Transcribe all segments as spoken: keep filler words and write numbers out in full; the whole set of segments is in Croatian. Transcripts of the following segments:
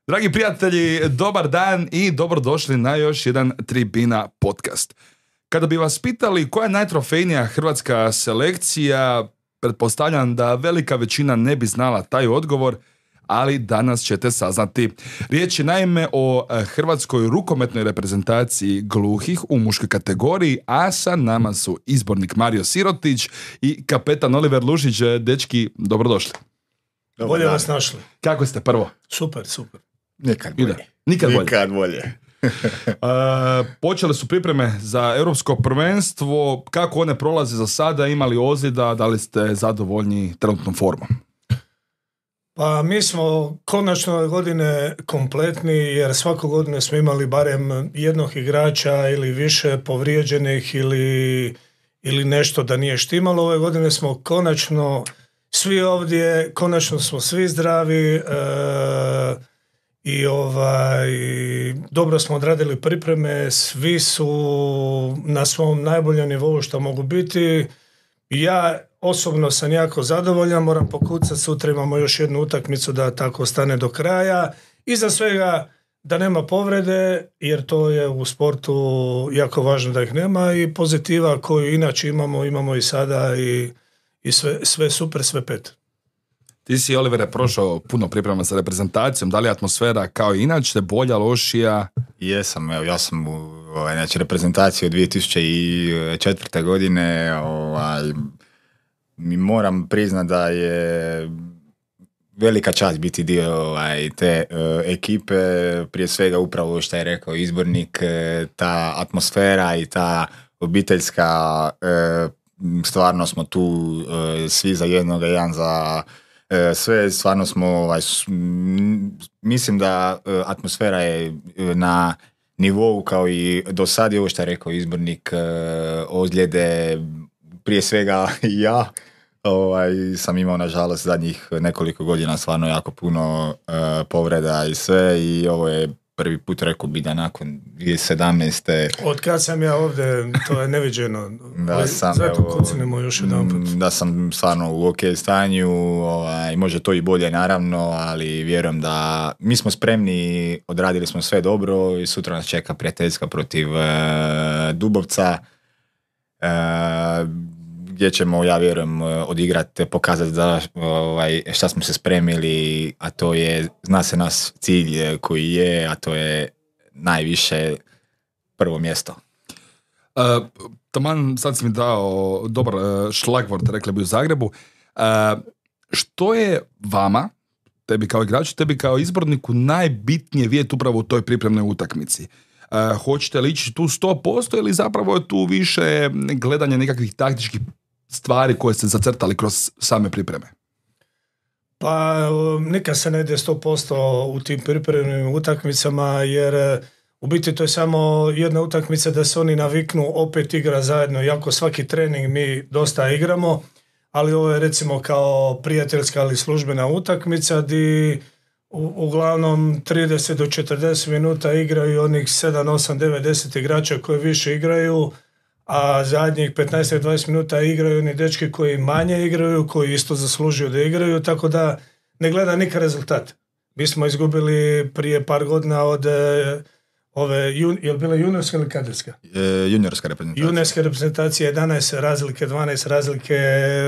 Dragi prijatelji, dobar dan i dobrodošli na još jedan Tribina podcast. Kada bi vas pitali koja je najtrofejnija hrvatska selekcija, pretpostavljam da velika većina ne bi znala taj odgovor, ali danas ćete saznati. Riječ je naime o hrvatskoj rukometnoj reprezentaciji gluhih u muškoj kategoriji, a sa nama su izbornik Mario Sirotić i kapetan Oliver Lušić. Dečki, dobrodošli. Bolje vas našli. Kako ste prvo? Super, super. Nikad bolje. Ide. Nikad bolje. Nikad bolje. uh, počele su pripreme za europsko prvenstvo. Kako one prolaze za sada? Imali ozljeda? Da li ste zadovoljni trenutnom formom? Pa mi smo konačno ove godine kompletni, jer svaku godinu smo imali barem jednog igrača ili više povrijeđenih ili, ili nešto da nije štimalo. Ove godine smo konačno svi ovdje, konačno smo svi zdravi, e, i ovaj, dobro smo odradili pripreme, svi su na svom najboljem nivou što mogu biti. Ja osobno sam jako zadovoljan, moram pokucati, sutra imamo još jednu utakmicu da tako stane do kraja. Iza svega da nema povrede, jer to je u sportu jako važno da ih nema, i pozitiva koju inače imamo, imamo i sada, i, i sve, sve super, sve pet. Ti si, Olivere, prošao puno priprema sa reprezentacijom. Da li je atmosfera kao inače, bolja, lošija? Jesam, evo, ja sam u ovaj, znači, reprezentaciji od dvije tisuće četvrte. godine. Ovaj, mi moram priznati da je velika čast biti dio ovaj, te uh, ekipe. Prije svega upravo što je rekao izbornik, ta atmosfera i ta obiteljska, uh, stvarno smo tu uh, svi za jednoga, jedan za sve, stvarno smo, ovaj, mislim da atmosfera je na nivou kao i do sad. Je ovo što je rekao izbornik, ozljede, prije svega ja ovaj, sam imao nažalost zadnjih nekoliko godina stvarno jako puno uh, povreda i sve, i ovo je prvi put, rekao bi da nakon dvije tisuće sedamnaeste. Od kad sam ja ovdje, to je neviđeno. Da sam, zato kucnemo još jedan put. Da sam stvarno u ok stanju, ovaj, može to i bolje naravno, ali vjerujem da mi smo spremni, odradili smo sve dobro i sutra nas čeka prijateljska protiv uh, Dubovca, uh, gdje ćemo, ja vjerujem, odigrati, pokazati da, ovaj, šta smo se spremili, a to je, zna se nas cilj koji je, a to je najviše prvo mjesto. Uh, taman, sad si mi dao dobar uh, šlagvort, rekli bi u Zagrebu. Uh, što je vama, tebi kao igraču, tebi kao izborniku, najbitnije vidjeti upravo u toj pripremnoj utakmici? Uh, hoćete li ići tu sto posto ili zapravo je tu više gledanje nekakvih taktičkih stvari koje ste zacrtali kroz same pripreme? Pa nikad se ne ide sto posto u tim pripremnim utakmicama, jer u biti to je samo jedna utakmica da se oni naviknu opet igra zajedno, iako svaki trening mi dosta igramo, ali ovo je recimo kao prijateljska ali službena utakmica gdje u, uglavnom trideset do četrdeset minuta igraju onih sedam, osam, devet, deset igrača koji više igraju, a zadnjih petnaest do dvadeset minuta igraju oni dečki koji manje igraju, koji isto zaslužuju da igraju, tako da ne gleda nikad rezultat. Mi smo izgubili prije par godina od e, ove, jun, je li bila juniorska ili kadetska? E, juniorska reprezentacija. Juniorska reprezentacija, jedanaest razlike, dvanaest razlike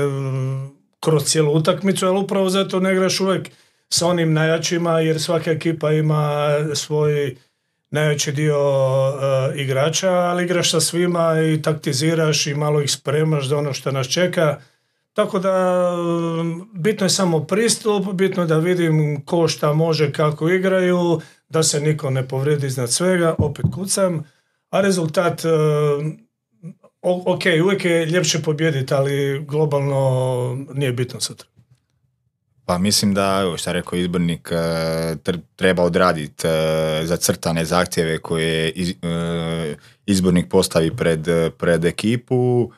kroz cijelu utakmicu, ali upravo zato ne igraš uvijek sa onim najjačima, jer svaka ekipa ima svoj najveći dio uh, igrača, ali igraš sa svima i taktiziraš i malo ih spremaš za ono što nas čeka. Tako da bitno je samo pristup, bitno je da vidim ko šta može, kako igraju, da se niko ne povrijedi iznad svega, opet kucam, a rezultat uh, ok, uvijek je ljepše pobijediti, ali globalno nije bitno sutra. Pa mislim da, evo što je rekao izbornik, treba odraditi zacrtane zahtjeve koje izbornik postavi pred, pred ekipu.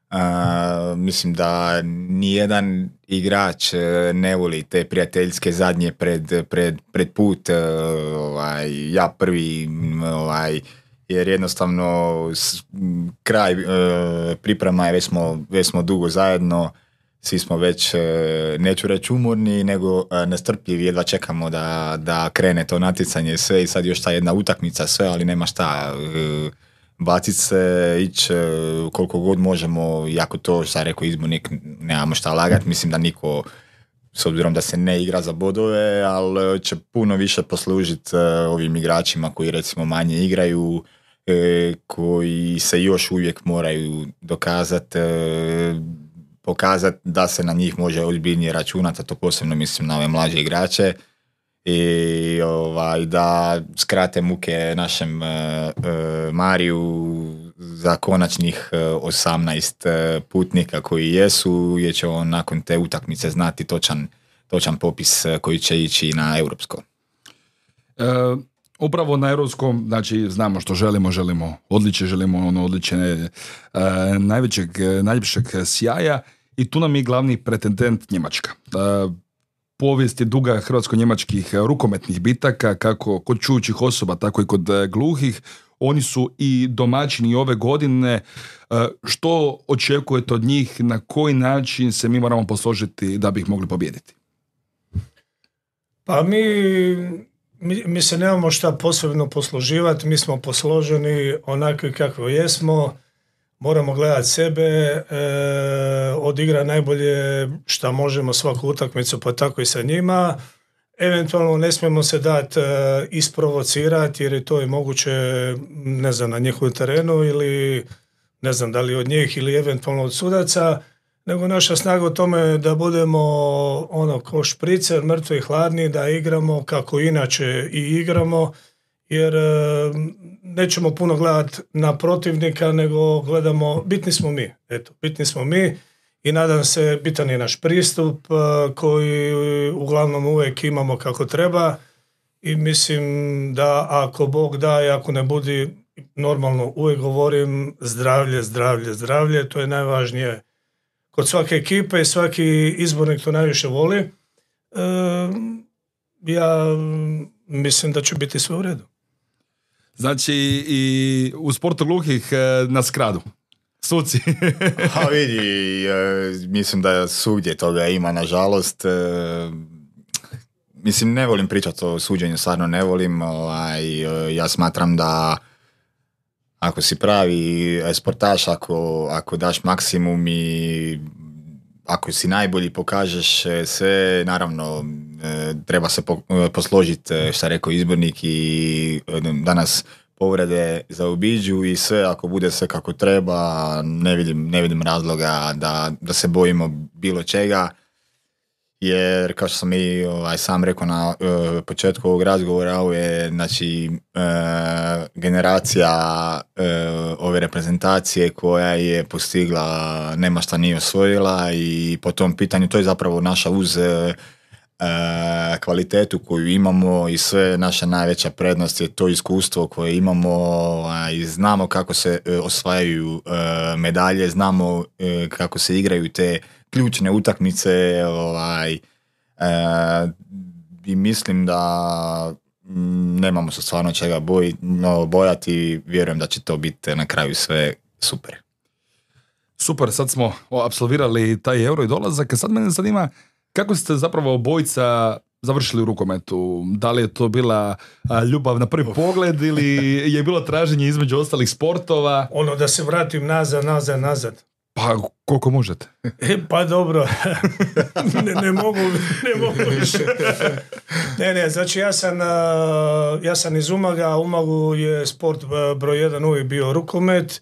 Mislim da nijedan igrač ne voli te prijateljske zadnje pred, pred, pred put. Ovaj, ja prvi, ovaj, jer jednostavno kraj priprema je, već smo, već smo dugo zajedno. svi smo već, e, neću reći umorni, nego e, nestrpljivi, jedva čekamo da, da krene to natjecanje sve i sad još ta jedna utakmica sve, ali nema šta, e, bacit se, ići e, koliko god možemo, iako to, šta rekao izbornik, nemamo šta lagat, mislim da niko, s obzirom da se ne igra za bodove, ali će puno više poslužiti uh, ovim igračima koji recimo manje igraju, e, koji se još uvijek moraju dokazati, e, pokazati da se na njih može ozbiljnije računati, a to posebno mislim na ove mlađe igrače, i ovaj, da skrate muke našem uh, uh, Mariju za konačnih uh, osamnaest uh, putnika koji jesu, jer će on nakon te utakmice znati točan, točan popis uh, koji će ići na europsko. E, upravo na europskom, znači znamo što želimo, želimo odličje, želimo ono odličje e, najvećeg, najljepšeg sjaja i tu nam je glavni pretendent Njemačka. E, Povijest je duga hrvatsko-njemačkih rukometnih bitaka, kako kod čujućih osoba, tako i kod gluhih. Oni su i domaćini ove godine. Što očekujete od njih? Na koji način se mi moramo posložiti da bi ih mogli pobijediti? Pa mi, mi, mi se nemamo šta posebno posloživati. Mi smo posloženi onakvi kakvo jesmo. Moramo gledati sebe, e, odigra najbolje šta možemo svaku utakmicu, pa tako i sa njima. Eventualno ne smijemo se dati e, isprovocirati, jer je to i moguće, ne znam, na njihovom terenu ili ne znam da li od njih ili eventualno od sudaca, nego naša snaga u tome da budemo ono ko špricer, mrtvi i hladni, da igramo kako inače i igramo, jer e, nećemo puno gledati na protivnika, nego gledamo, bitni smo mi, eto, bitni smo mi i nadam se bitan je naš pristup e, koji uglavnom uvijek imamo kako treba i mislim da ako Bog da i ako ne budi, normalno uvijek govorim zdravlje, zdravlje, zdravlje, to je najvažnije kod svake ekipe i svaki izbornik to najviše voli. E, ja mislim da će biti sve u redu. Znači i u sportu gluhih na skradu. Suci. A vidi, mislim da svugdje toga ima, nažalost. Mislim, ne volim pričati o suđenju, stvarno ne volim. Ovaj, ja smatram da ako si pravi sportaš, ako, ako daš maksimum i ako si najbolji, pokažeš sve, naravno treba se posložiti, šta rekao izbornik, i danas povrede zaobiđu i sve, ako bude sve kako treba, ne vidim, ne vidim razloga da, da se bojimo bilo čega, jer kao što sam i ovaj, sam rekao na uh, početku ovog razgovora, ovo je znači, uh, generacija uh, ove reprezentacije koja je postigla, nema šta nije osvojila, i po tom pitanju to je zapravo naša uz uh, kvalitetu koju imamo i sve naša najveća prednost je to iskustvo koje imamo, i znamo kako se uh, osvajaju uh, medalje, znamo uh, kako se igraju te ključne utakmice, ovaj, uh, i mislim da m, nemamo se stvarno čega boj, no, bojati, vjerujem da će to biti na kraju sve super. Super, sad smo apsolvirali taj Euro i dolazak, sad mene zanima kako ste zapravo obojica završili u rukometu? Da li je to bila a, ljubav na prvi pogled ili je bilo traženje između ostalih sportova? Ono da se vratim nazad, nazad, nazad. Pa koliko možete? E, pa dobro, ne, ne mogu, ne mogu više. Ne, ne, znači ja sam, ja sam iz Umaga, a Umagu je sport broj jedan uvijek bio rukomet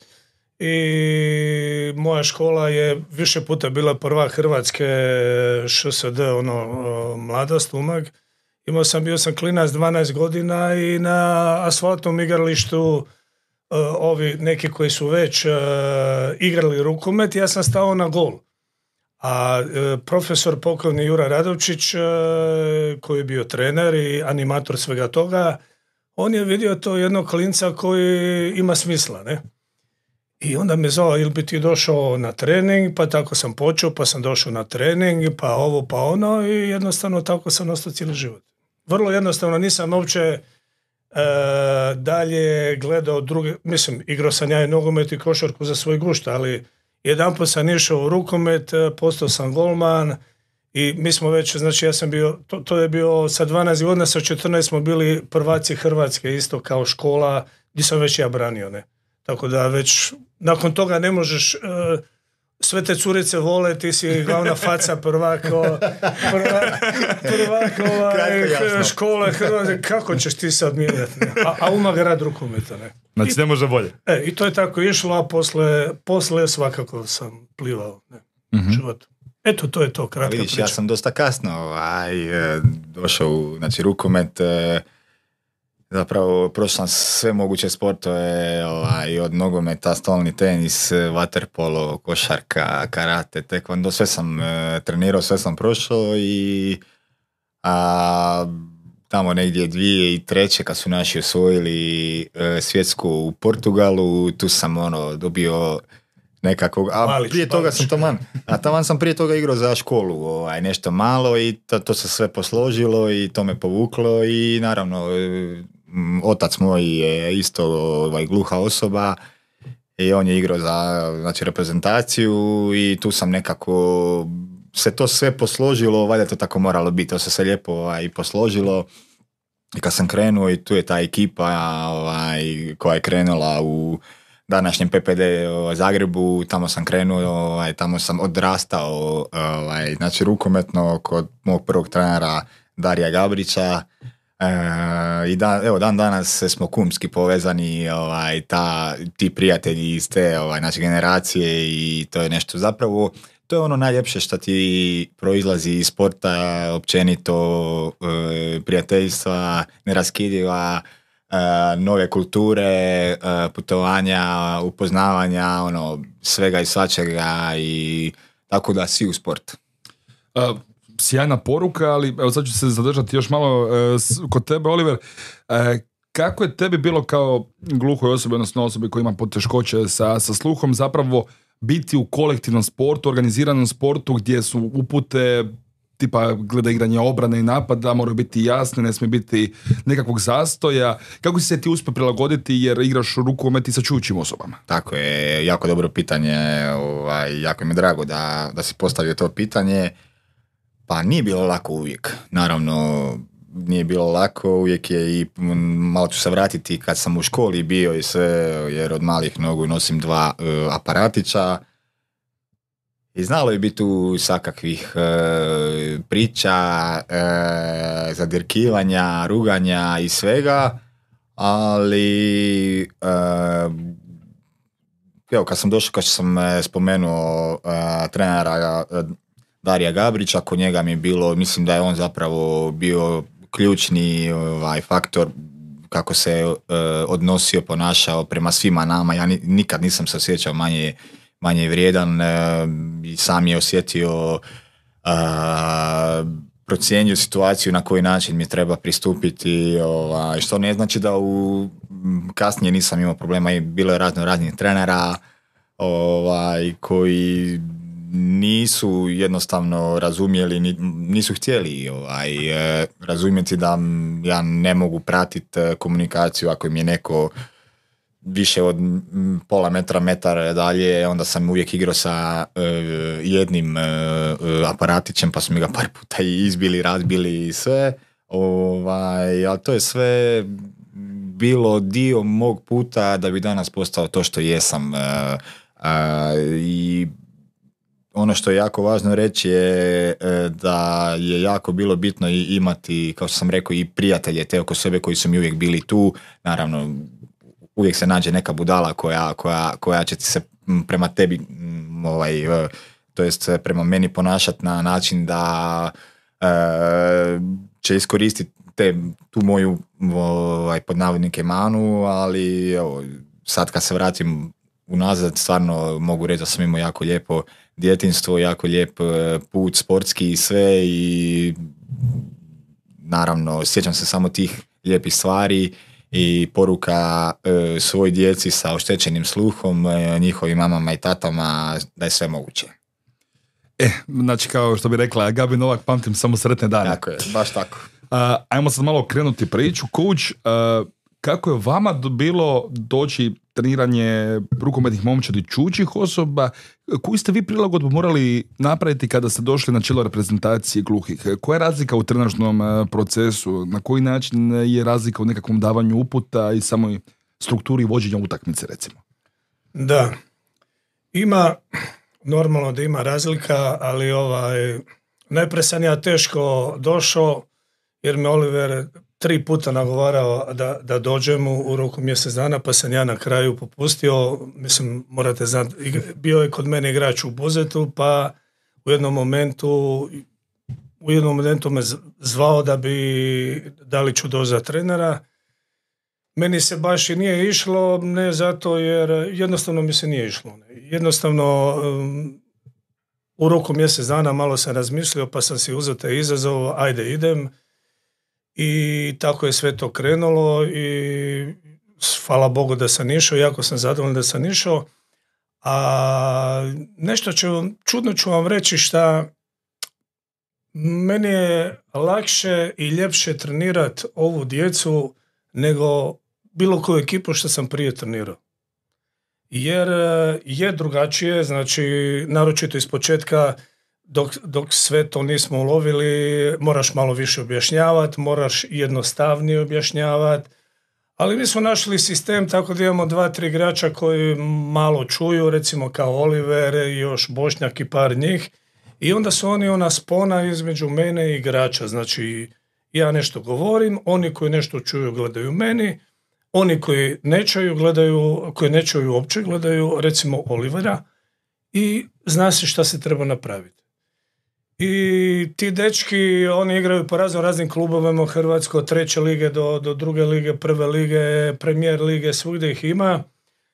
i moja škola je više puta bila prvak Hrvatske š s d, ono, mladost, Umag. Imao sam, bio sam klinac dvanaest godina i na asfaltnom igralištu Uh, ovi neki koji su već uh, igrali rukomet, ja sam stao na gol. A uh, profesor pokojni Jura Radovčić, uh, koji je bio trener i animator svega toga, on je vidio to jednog klinca koji ima smisla, ne? I onda me zvao, ili bi ti došao na trening, pa tako sam počeo, pa sam došao na trening, pa ovo, pa ono, i jednostavno tako sam ostao cijeli život. Vrlo jednostavno, nisam uopće E, dalje gledao druge, mislim, igrao sam ja i nogomet i košarku za svoj gušt, ali Jedanput sam išao u rukomet, postao sam golman i mi smo već, znači ja sam bio, to, to je bio sa dvanaest godina, sa četrnaest smo bili prvaci Hrvatske, isto kao škola, gdje sam već ja branio, ne. Tako da već, nakon toga ne možeš, uh, sve te curice vole, ti si glavna faca prvak, o, prvak, prvak ovaj, škole Hrvatske, kako ćeš ti sad mijenjati, ne? A, a uma grad rukometa, ne. Znači ne može bolje. E, i to je tako išlo, a posle, posle svakako sam plivao, ne, mm-hmm. život. Eto, to je to, kratka vidiš, priča. ja sam dosta kasno ovaj, došao u znači, rukomet, zapravo prošao sam sve moguće sportove, ovaj, od nogometa, stolni tenis, vaterpolo, košarka, karate, tekvondo, sve sam e, trenirao, sve sam prošao i a, tamo negdje dvije i treće kad su naši osvojili e, svjetsku u Portugalu, tu sam ono dobio nekakvog, a Malić, prije toga Malić. sam taman, a taman sam prije toga igrao za školu, ovaj, nešto malo i to, to se sve posložilo i to me povuklo i naravno otac moj je isto ovaj, gluha osoba i on je igrao za znači, reprezentaciju i tu sam nekako se to sve posložilo, valjda to tako moralo biti, to se sve lijepo ovaj, posložilo i kad sam krenuo i tu je ta ekipa ovaj, koja je krenula u današnjem P P D u Zagrebu, tamo sam krenuo, ovaj, tamo sam odrastao, ovaj, znači rukometno kod mog prvog trenera Darija Gabrića. E, i da, evo, dan danas smo kumski povezani, ovaj, ta, ti prijatelji iz te ovaj, znači, generacije i to je nešto zapravo, to je ono najljepše što ti proizlazi iz sporta, općenito e, prijateljstva, neraskidiva, Uh, nove kulture, uh, putovanja, upoznavanja, ono, svega i svačega i tako da si u sport. Uh, sjajna poruka, ali evo sad ću se zadržati još malo uh, s, kod tebe, Oliver. Uh, kako je tebi bilo kao gluhoj osobi, odnosno osobi koja ima poteškoće sa, sa sluhom, zapravo biti u kolektivnom sportu, organiziranom sportu gdje su upute tipa gleda igranje obrane i napada, moraju biti jasne, ne smije biti nekakvog zastoja. Kako si se ti uspio prilagoditi jer igraš rukomet i sa čujućim osobama? Tako je, jako dobro pitanje, ovaj, jako mi je drago da, da si postavio to pitanje. Pa nije bilo lako uvijek, naravno nije bilo lako, uvijek je i malo ću se vratiti kad sam u školi bio i sve, jer od malih nogu nosim dva uh, aparatića. I znalo je biti tu svakakvih e, priča, e, zadirkivanja, ruganja i svega, ali e, evo kad sam došao, kad sam spomenuo e, trenera e, Darija Gabrića, kod njega mi je bilo, mislim da je on zapravo bio ključni ovaj, faktor kako se e, odnosio, ponašao prema svima nama. Ja ni, nikad nisam se osjećao manje manje vrijedan e, i sam je osjetio, e, procijenio situaciju na koji način mi treba pristupiti, ovaj, što ne znači da u kasnije nisam imao problema i bilo je razno raznih trenera ovaj, koji nisu jednostavno razumjeli, nisu htjeli ovaj, e, razumjeti da ja ne mogu pratiti komunikaciju ako mi je neko više od pola metra, metar dalje, onda sam uvijek igrao sa uh, jednim uh, aparatićem, pa su mi ga par puta i izbili, razbili i sve. Ovaj, ali to je sve bilo dio mog puta da bi danas postao to što jesam. Uh, uh, I ono što je jako važno reći je uh, da je jako bilo bitno i imati, kao što sam rekao, i prijatelje te oko sebe koji su mi uvijek bili tu. Naravno, uvijek se nađe neka budala koja, koja, koja će ti se prema tebi, ovaj, to jest prema meni ponašati na način da e, će iskoristiti te, tu moju ovaj, pod navodnike manu, ali evo, sad kad se vratim unazad, stvarno mogu reći da sam imao jako lijepo djetinjstvo, jako lijep put sportski i sve i naravno sjećam se samo tih lijepih stvari i poruka e, svoj djeci sa oštećenim sluhom, e, njihovim mamama i tatama, da je sve moguće. E, znači kao što bi rekla Gabi Novak, pamtim samo sretne dane. Tako je, baš tako. Uh, ajmo sad malo krenuti priču. Coach, uh, kako je vama bilo doći treniranje rukometnih momčadi čučih osoba. Koju ste vi prilagodbu morali napraviti kada ste došli na čelo reprezentacije gluhih? Koja je razlika u trenažnom procesu? Na koji način je razlika u nekakvom davanju uputa i samoj strukturi vođenja utakmice, recimo? Da, ima, normalno da ima razlika, ali ovaj, najprije sam ja teško došao, jer me Oliver tri puta nagovarao da, da dođem u, u roku mjesec dana, pa sam ja na kraju popustio. Mislim, morate znati, bio je kod mene igrač u Buzetu, pa u jednom momentu u jednom momentu me zvao da bi, da li ću doći za trenera. Meni se baš i nije išlo, ne zato jer jednostavno mi se nije išlo. Jednostavno um, u roku mjesec dana malo sam razmislio, pa sam si uzeo taj izazov, ajde idem. I tako je sve to krenulo i hvala Bogu da sam išao, jako sam zadovoljan da sam išao. A nešto ću, čudno ću vam reći šta, meni je lakše i ljepše trenirati ovu djecu nego bilo koju ekipu što sam prije trenirao. Jer je drugačije, znači naročito iz početka Dok, dok sve to nismo ulovili, moraš malo više objašnjavati, moraš jednostavnije objašnjavati, ali mi smo našli sistem tako da imamo dva, tri igrača koji malo čuju, recimo kao Oliver, još Bošnjak i par njih, i onda su oni ona spona između mene i igrača, znači ja nešto govorim, oni koji nešto čuju gledaju meni, oni koji ne čuju gledaju, koji ne čuju uopće gledaju recimo Olivera i zna se šta se treba napraviti. I ti dečki, oni igraju po razno raznim klubovima u Hrvatskoj, od treće lige do, do druge lige, prve lige, premijer lige, svugdje ih ima.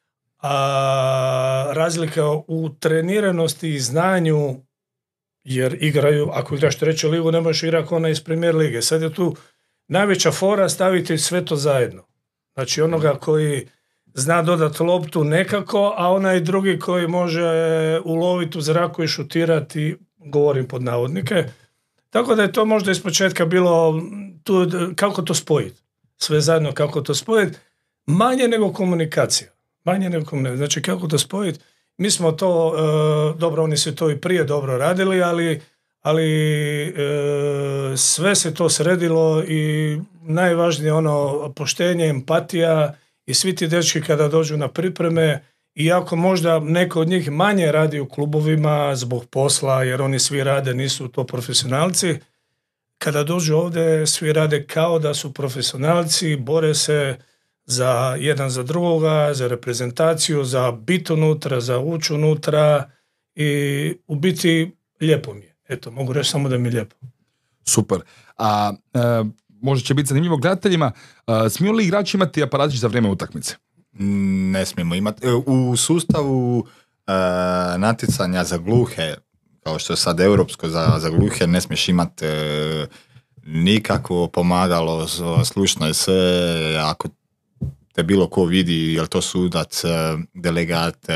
A razlika u treniranosti i znanju, jer igraju, ako igraš treću ligu, ne možeš igrati ona iz premijer lige. Sad je tu najveća fora staviti sve to zajedno. Znači onoga koji zna dodati loptu nekako, a onaj drugi koji može uloviti u zraku i šutirati, govorim pod navodnike. Tako da je to možda iz početka bilo tu, kako to spojiti. Sve zajedno kako to spojiti. Manje nego komunikacija. Manje nego komunikacija. Znači kako to spojiti. Mi smo to, e, dobro, oni su to i prije dobro radili, ali, ali e, sve se to sredilo i najvažnije ono poštenje, empatija i svi ti dečki kada dođu na pripreme, iako možda neko od njih manje radi u klubovima zbog posla, jer oni svi rade, nisu to profesionalci, kada dođu ovdje svi rade kao da su profesionalci, bore se za jedan za drugoga, za reprezentaciju, za bit unutra, za ući unutra i u biti lijepo mi je. Eto, mogu reći samo da mi je lijepo. Super. A e, možda će biti zanimljivo gledateljima, a, smiju li igrači imati aparatić za vrijeme utakmice? Ne smijemo imati. U sustavu e, natjecanja za gluhe, kao što je sad europsko za, za gluhe, ne smiješ imati e, nikakvo pomagalo, slušno je sve, ako te bilo ko vidi, je li to sudac, delegat, e,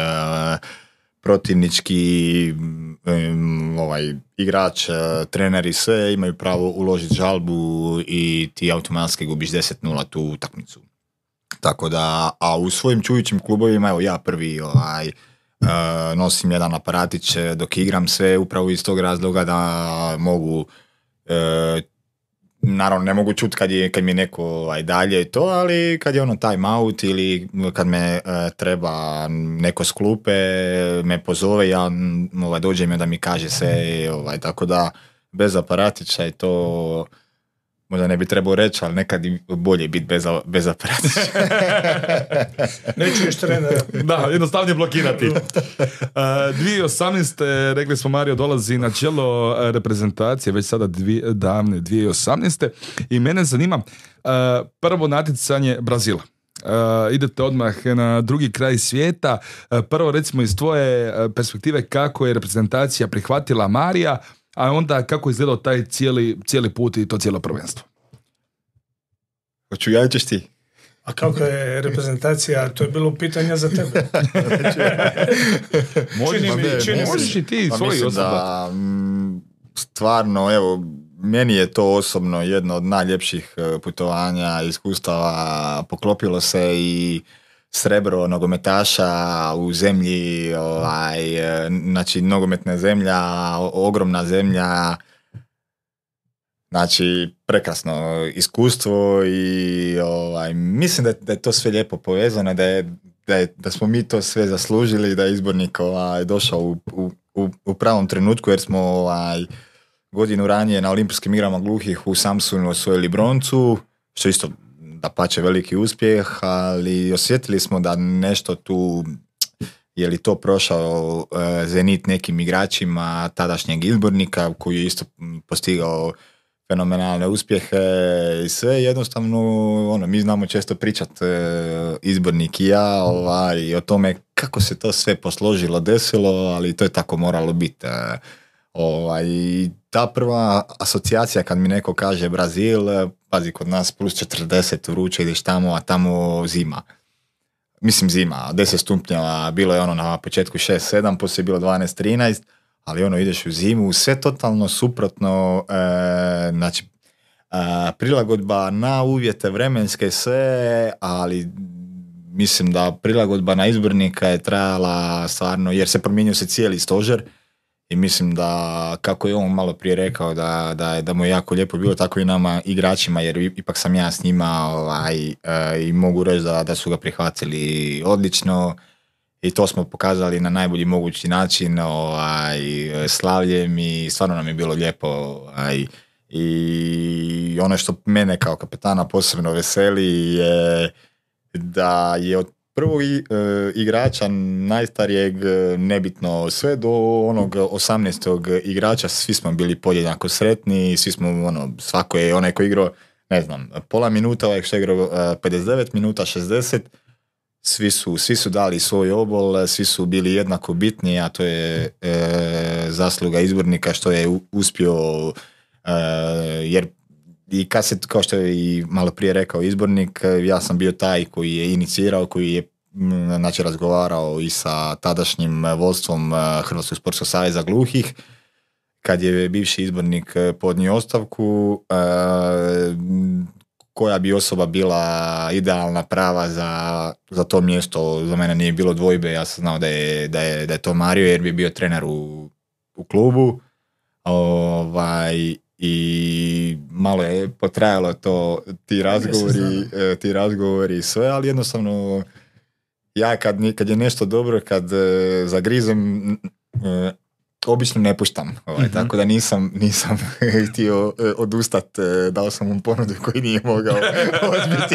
protivnički um, ovaj, igrač, treneri, sve imaju pravo uložiti žalbu i ti automatski gubiš deset nula tu utakmicu. Tako da, a u svojim čujućim klubovima, evo ja prvi ovaj, uh, nosim jedan aparatić dok igram, sve upravo iz tog razloga da mogu, uh, naravno ne mogu čuti kad, je, kad mi je neko ovaj, dalje to, ali kad je ono time out ili kad me uh, treba neko s klupe, me pozove, ja ovaj, dođem da mi kaže sve, ovaj, tako da bez aparatića je to... Možda ne bi trebao reći, ali nekad bolje biti bez, bez aparatića. Ne čuješ trenera. Da, jednostavnije blokirati. Uh, dvije tisuće osamnaeste. rekli smo, Mario dolazi na čelo reprezentacije, već sada dvije, davne dvije tisuće osamnaeste. I mene zanima uh, prvo natjecanje Brazila. Uh, idete odmah na drugi kraj svijeta. Uh, prvo recimo iz tvoje perspektive kako je reprezentacija prihvatila Marija, a onda kako je izgledao taj cijeli, cijeli put i to cijelo prvenstvo. Hoću ja, ćeš ti? A kako je reprezentacija, to je bilo pitanje za tebe. Možeš mi, čini možeš i ti svoji osoba. Stvarno, evo, meni je to osobno jedno od najljepših putovanja, iskustava, poklopilo se i srebro nogometaša u zemlji, ovaj, znači nogometna zemlja, ogromna zemlja, znači prekrasno iskustvo i ovaj, mislim da je, da je to sve lijepo povezano, da, je, da, je, da smo mi to sve zaslužili, da je izbornik ovaj, došao u, u, u pravom trenutku, jer smo ovaj, godinu ranije na Olimpijskim igrama gluhih u Samsunu osvojili broncu, što isto da pače veliki uspjeh, ali osjetili smo da nešto tu, je li to prošao uh, zenit nekim igračima tadašnjeg izbornika koji je isto postigao fenomenalne uspjehe i sve, jednostavno ono, mi znamo često pričat uh, izbornik i ja ovaj, o tome kako se to sve posložilo, desilo, ali to je tako moralo biti. Uh, ovaj, ta prva asocijacija kad mi neko kaže Brazil, pazi, kod nas plus četrdeset vruće, ideš tamo, a tamo zima. Mislim zima, deset stupnjeva, bilo je ono na početku šest sedam, poslije je bilo dvanaest trinaest, ali ono ideš u zimu, sve totalno suprotno, e, znači e, prilagodba na uvjete vremenske sve, ali mislim da prilagodba na izbornika je trajala stvarno, jer se promijenio se cijeli stožer. I mislim da, kako je on malo prije rekao, da, da, da mu je jako lijepo bilo, tako i nama igračima, jer ipak sam ja s njima ovaj, e, i mogu reći da, da su ga prihvatili odlično i to smo pokazali na najbolji mogući način, ovaj, slavljem i stvarno nam je bilo lijepo. Ovaj, i ono što mene kao kapetana posebno veseli je da je od prvog e, igrača najstarijeg, nebitno, sve do onog osamnaestog igrača, svi smo bili podjednako sretni, svi smo, ono, svako je onaj ko igrao, ne znam, pola minuta, ovaj što je igrao e, pedeset devet minuta, šezdeset, svi su, svi su dali svoj obol, svi su bili jednako bitni, a to je e, zasluga izbornika što je uspio, e, jer i kad se, kao što je i malo prije rekao izbornik, ja sam bio taj koji je inicirao, koji je znači razgovarao i sa tadašnjim vodstvom Hrvatskog sportskog saveza gluhih. Kad je bivši izbornik podnio ostavku, koja bi osoba bila idealna, prava za, za to mjesto, za mene nije bilo dvojbe, ja sam znao da je, da je, da je to Mario, jer bi bio trener u, u klubu. Ovaj, i malo je potrajalo to, ti razgovori, ti razgovori i sve, ali jednostavno ja kad, kad je nešto dobro, kad zagrizem, obično ne puštam, ovaj, mm-hmm. tako da nisam, nisam htio odustat, dao sam mu ponudu koji nije mogao odbiti.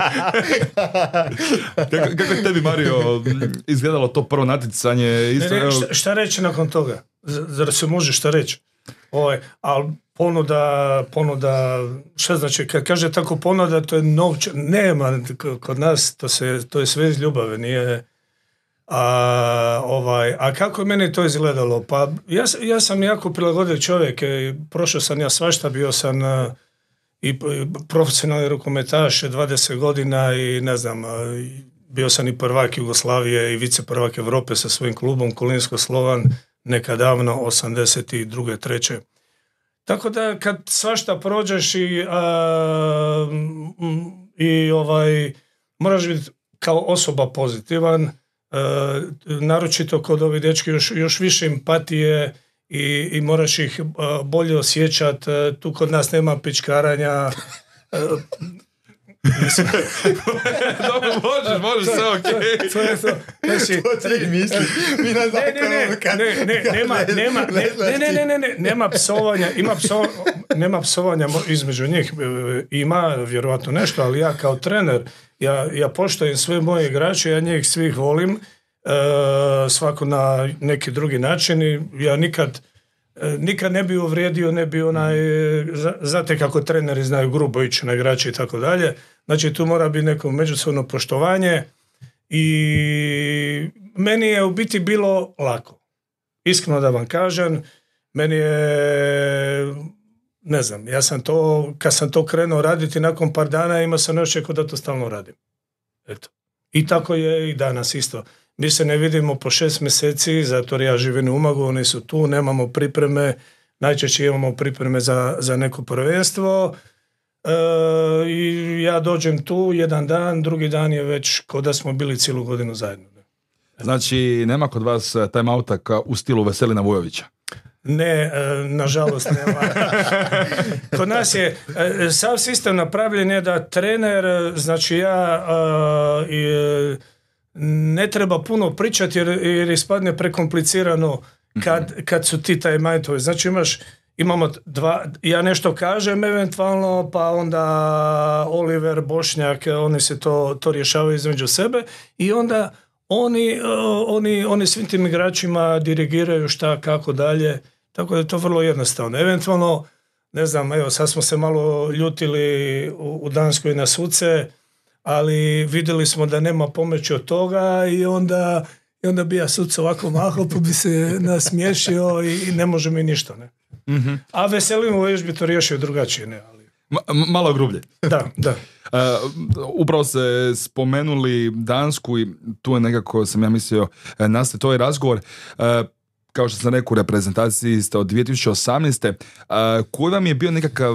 kako, kako je tebi, Mario, izgledalo to prvo natjecanje? Isto, ne, ne, šta, šta reći nakon toga? Zar se može šta reći? Ovaj, ali ponuda, ponuda, šta znači, kad kaže tako ponuda, to je novče, nema, kod nas to, se, to je sve iz ljubave, nije, a, ovaj, a kako je meni to izgledalo? Pa ja, ja sam jako prilagodio čovjek, prošao sam ja svašta, bio sam a, i profesionalni rukometaš dvadeset godina i ne znam, a, bio sam i prvak Jugoslavije i vice prvak Europe sa svojim klubom Kolinsko Slovan, nekad davno, osamdeset druge treće Tako da kad svašta prođeš i, a, i ovaj, moraš biti kao osoba pozitivan, a, naročito kod ovih dečki još, još više empatije i, i moraš ih a, bolje osjećati. Tu kod nas nema pičkaranja. A, Dobro, možeš, možeš sve okej. To je to. Znači, to ti misli. Mi ne znam ne, ne, ne, ne, nema, nema, ne, ne, ne, ne, ne, nema psovanja, ima psovanja, nema psovanja između njih, ima vjerojatno nešto, ali ja kao trener, ja, ja poštujem sve moje igrače, ja njih svih volim, uh, svako na neki drugi način i ja nikad nikad ne bi uvrijedio, ne bi onaj, znate kako treneri znaju grubo ići na igrače i tako dalje. Znači tu mora biti neko međusobno poštovanje i meni je u biti bilo lako. Iskreno da vam kažem, meni je, ne znam, ja sam to, kad sam to krenuo raditi nakon par dana, imao sam očekao da to stalno radim. Eto. I tako je i danas isto. Mi se ne vidimo po šest mjeseci, zato jer ja živim u Umagu, oni su tu, nemamo pripreme, najčešće imamo pripreme za, za neko prvenstvo. e, i ja dođem tu jedan dan, drugi dan je već kao da smo bili cijelu godinu zajedno. Znači, nema kod vas time outa kao u stilu Veselina Vujovića? Ne, e, nažalost nema. Kod nas je e, sav sistem napravljen je da trener, znači ja e, e, ne treba puno pričati jer, jer ispadne prekomplicirano kad, kad su ti time outovi. Znači imaš, imamo dva, ja nešto kažem eventualno, pa onda Oliver, Bošnjak, oni se to, to rješavaju između sebe i onda Oni, oni, oni svim tim igračima dirigiraju šta, kako dalje, tako da je to vrlo jednostavno. Eventualno, ne znam, evo sad smo se malo ljutili u, u Danskoj na suce, ali vidjeli smo da nema pomoći od toga i onda, i onda bi ja suce ovako mahao pa bi se nasmiješio i, i ne može mi ništa. Ne? Mm-hmm. A Veselinu još bi to riješio drugačije. Ne, ali... Ma, malo grublje. Da, da. Uh, upravo ste spomenuli Dansku i tu je nekako, sam ja mislio, nastaje to je razgovor. Uh, kao što sam rekao, u reprezentaciji ste od dvije tisuće osamnaeste. Uh, koji vam je bio nekakav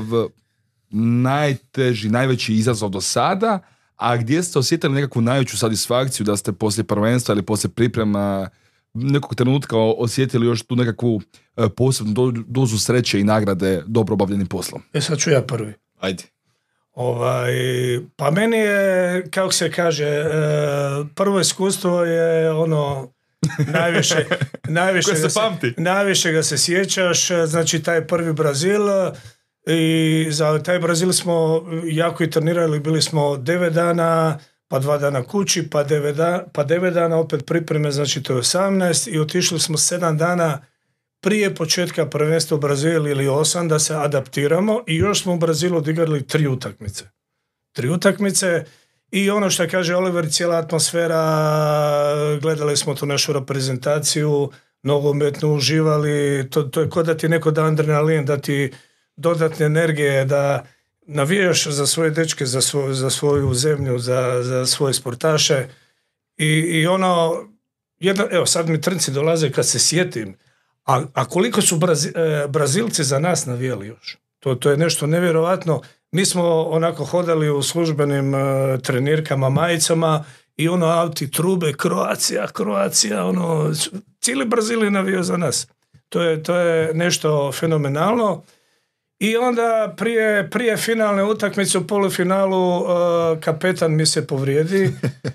najteži, najveći izazov do sada, a gdje ste osjetili nekakvu najveću satisfakciju da ste poslije prvenstva ili poslije priprema nekog trenutka osjetili još tu nekakvu uh, posebnu do, dozu sreće i nagrade dobro obavljenim poslom? E sad ću ja prvi. Ajde. Ovaj, pa meni je, kako se kaže, e, prvo iskustvo je ono najviše, najviše, se ga se, najviše ga se sjećaš, znači taj prvi Brazil i za taj Brazil smo jako i trenirali, bili smo devet dana, pa dva dana kući, pa devet, da, pa devet dana opet pripreme, znači to je osamnaest i otišli smo sedam dana prije početka prvenstva u Brazilu ili osam da se adaptiramo i još smo u Brazilu odigrali tri utakmice. Tri utakmice i ono što kaže Oliver, cijela atmosfera, gledali smo tu našu reprezentaciju, nogometnu, uživali, to, to je kod da ti neko da adrenalin, da ti dodatne energije, da navijaš za svoje dečke, za, svoj, za svoju zemlju, za, za svoje sportaše i, i ono, jedno, evo sad mi trnci dolaze kad se sjetim. A, a koliko su Brazi, e, Brazilci za nas navijali još? To, to je nešto nevjerovatno. Mi smo onako hodali u službenim e, trenirkama, majicama i ono auti, trube, Kroacija, Kroacija, ono, cijeli Brazil je navio za nas. To je, to je nešto fenomenalno. I onda prije, prije finalne utakmice u polufinalu e, kapetan mi se povrijedi.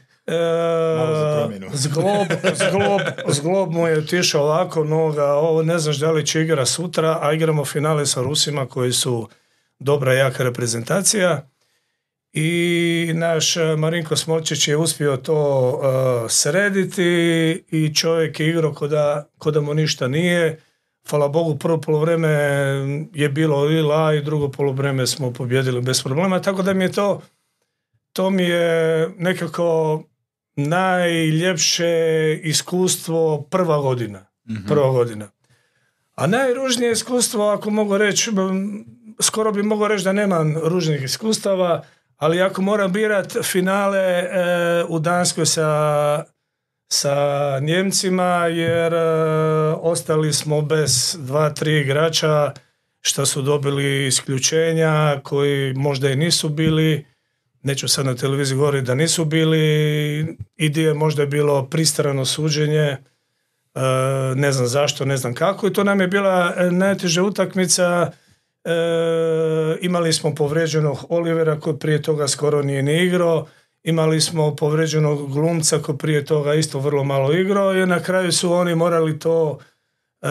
E, zglob, zglob, zglob mu je otišao ovako, noga, ovo ne znaš da li će igra sutra, a igramo finale sa Rusima koji su dobra, jaka reprezentacija i naš Marinko Smolčić je uspio to uh, srediti i čovjek je igrao ko da, ko da mu ništa nije. Hvala Bogu, prvo polovreme je bilo lila i drugo polovreme smo pobjedili bez problema, tako da mi je to to mi je nekako najljepše iskustvo prva godina. Mm-hmm. Prva godina. A najružnije iskustvo, ako mogu reći, skoro bi mogao reći da nemam ružnih iskustava, ali ako moram birat finale e, u Danskoj sa, sa Njemcima, jer e, ostali smo bez dva, tri igrača, što su dobili isključenja, koji možda i nisu bili, neću sad na televiziji govoriti da nisu bili, i gdje je možda bilo pristrano suđenje, e, ne znam zašto, ne znam kako, i to nam je bila najteža utakmica. E, imali smo povrijeđenog Olivera koji prije toga skoro nije ni igrao, imali smo povrijeđenog glumca koji prije toga isto vrlo malo igrao i na kraju su oni morali to e,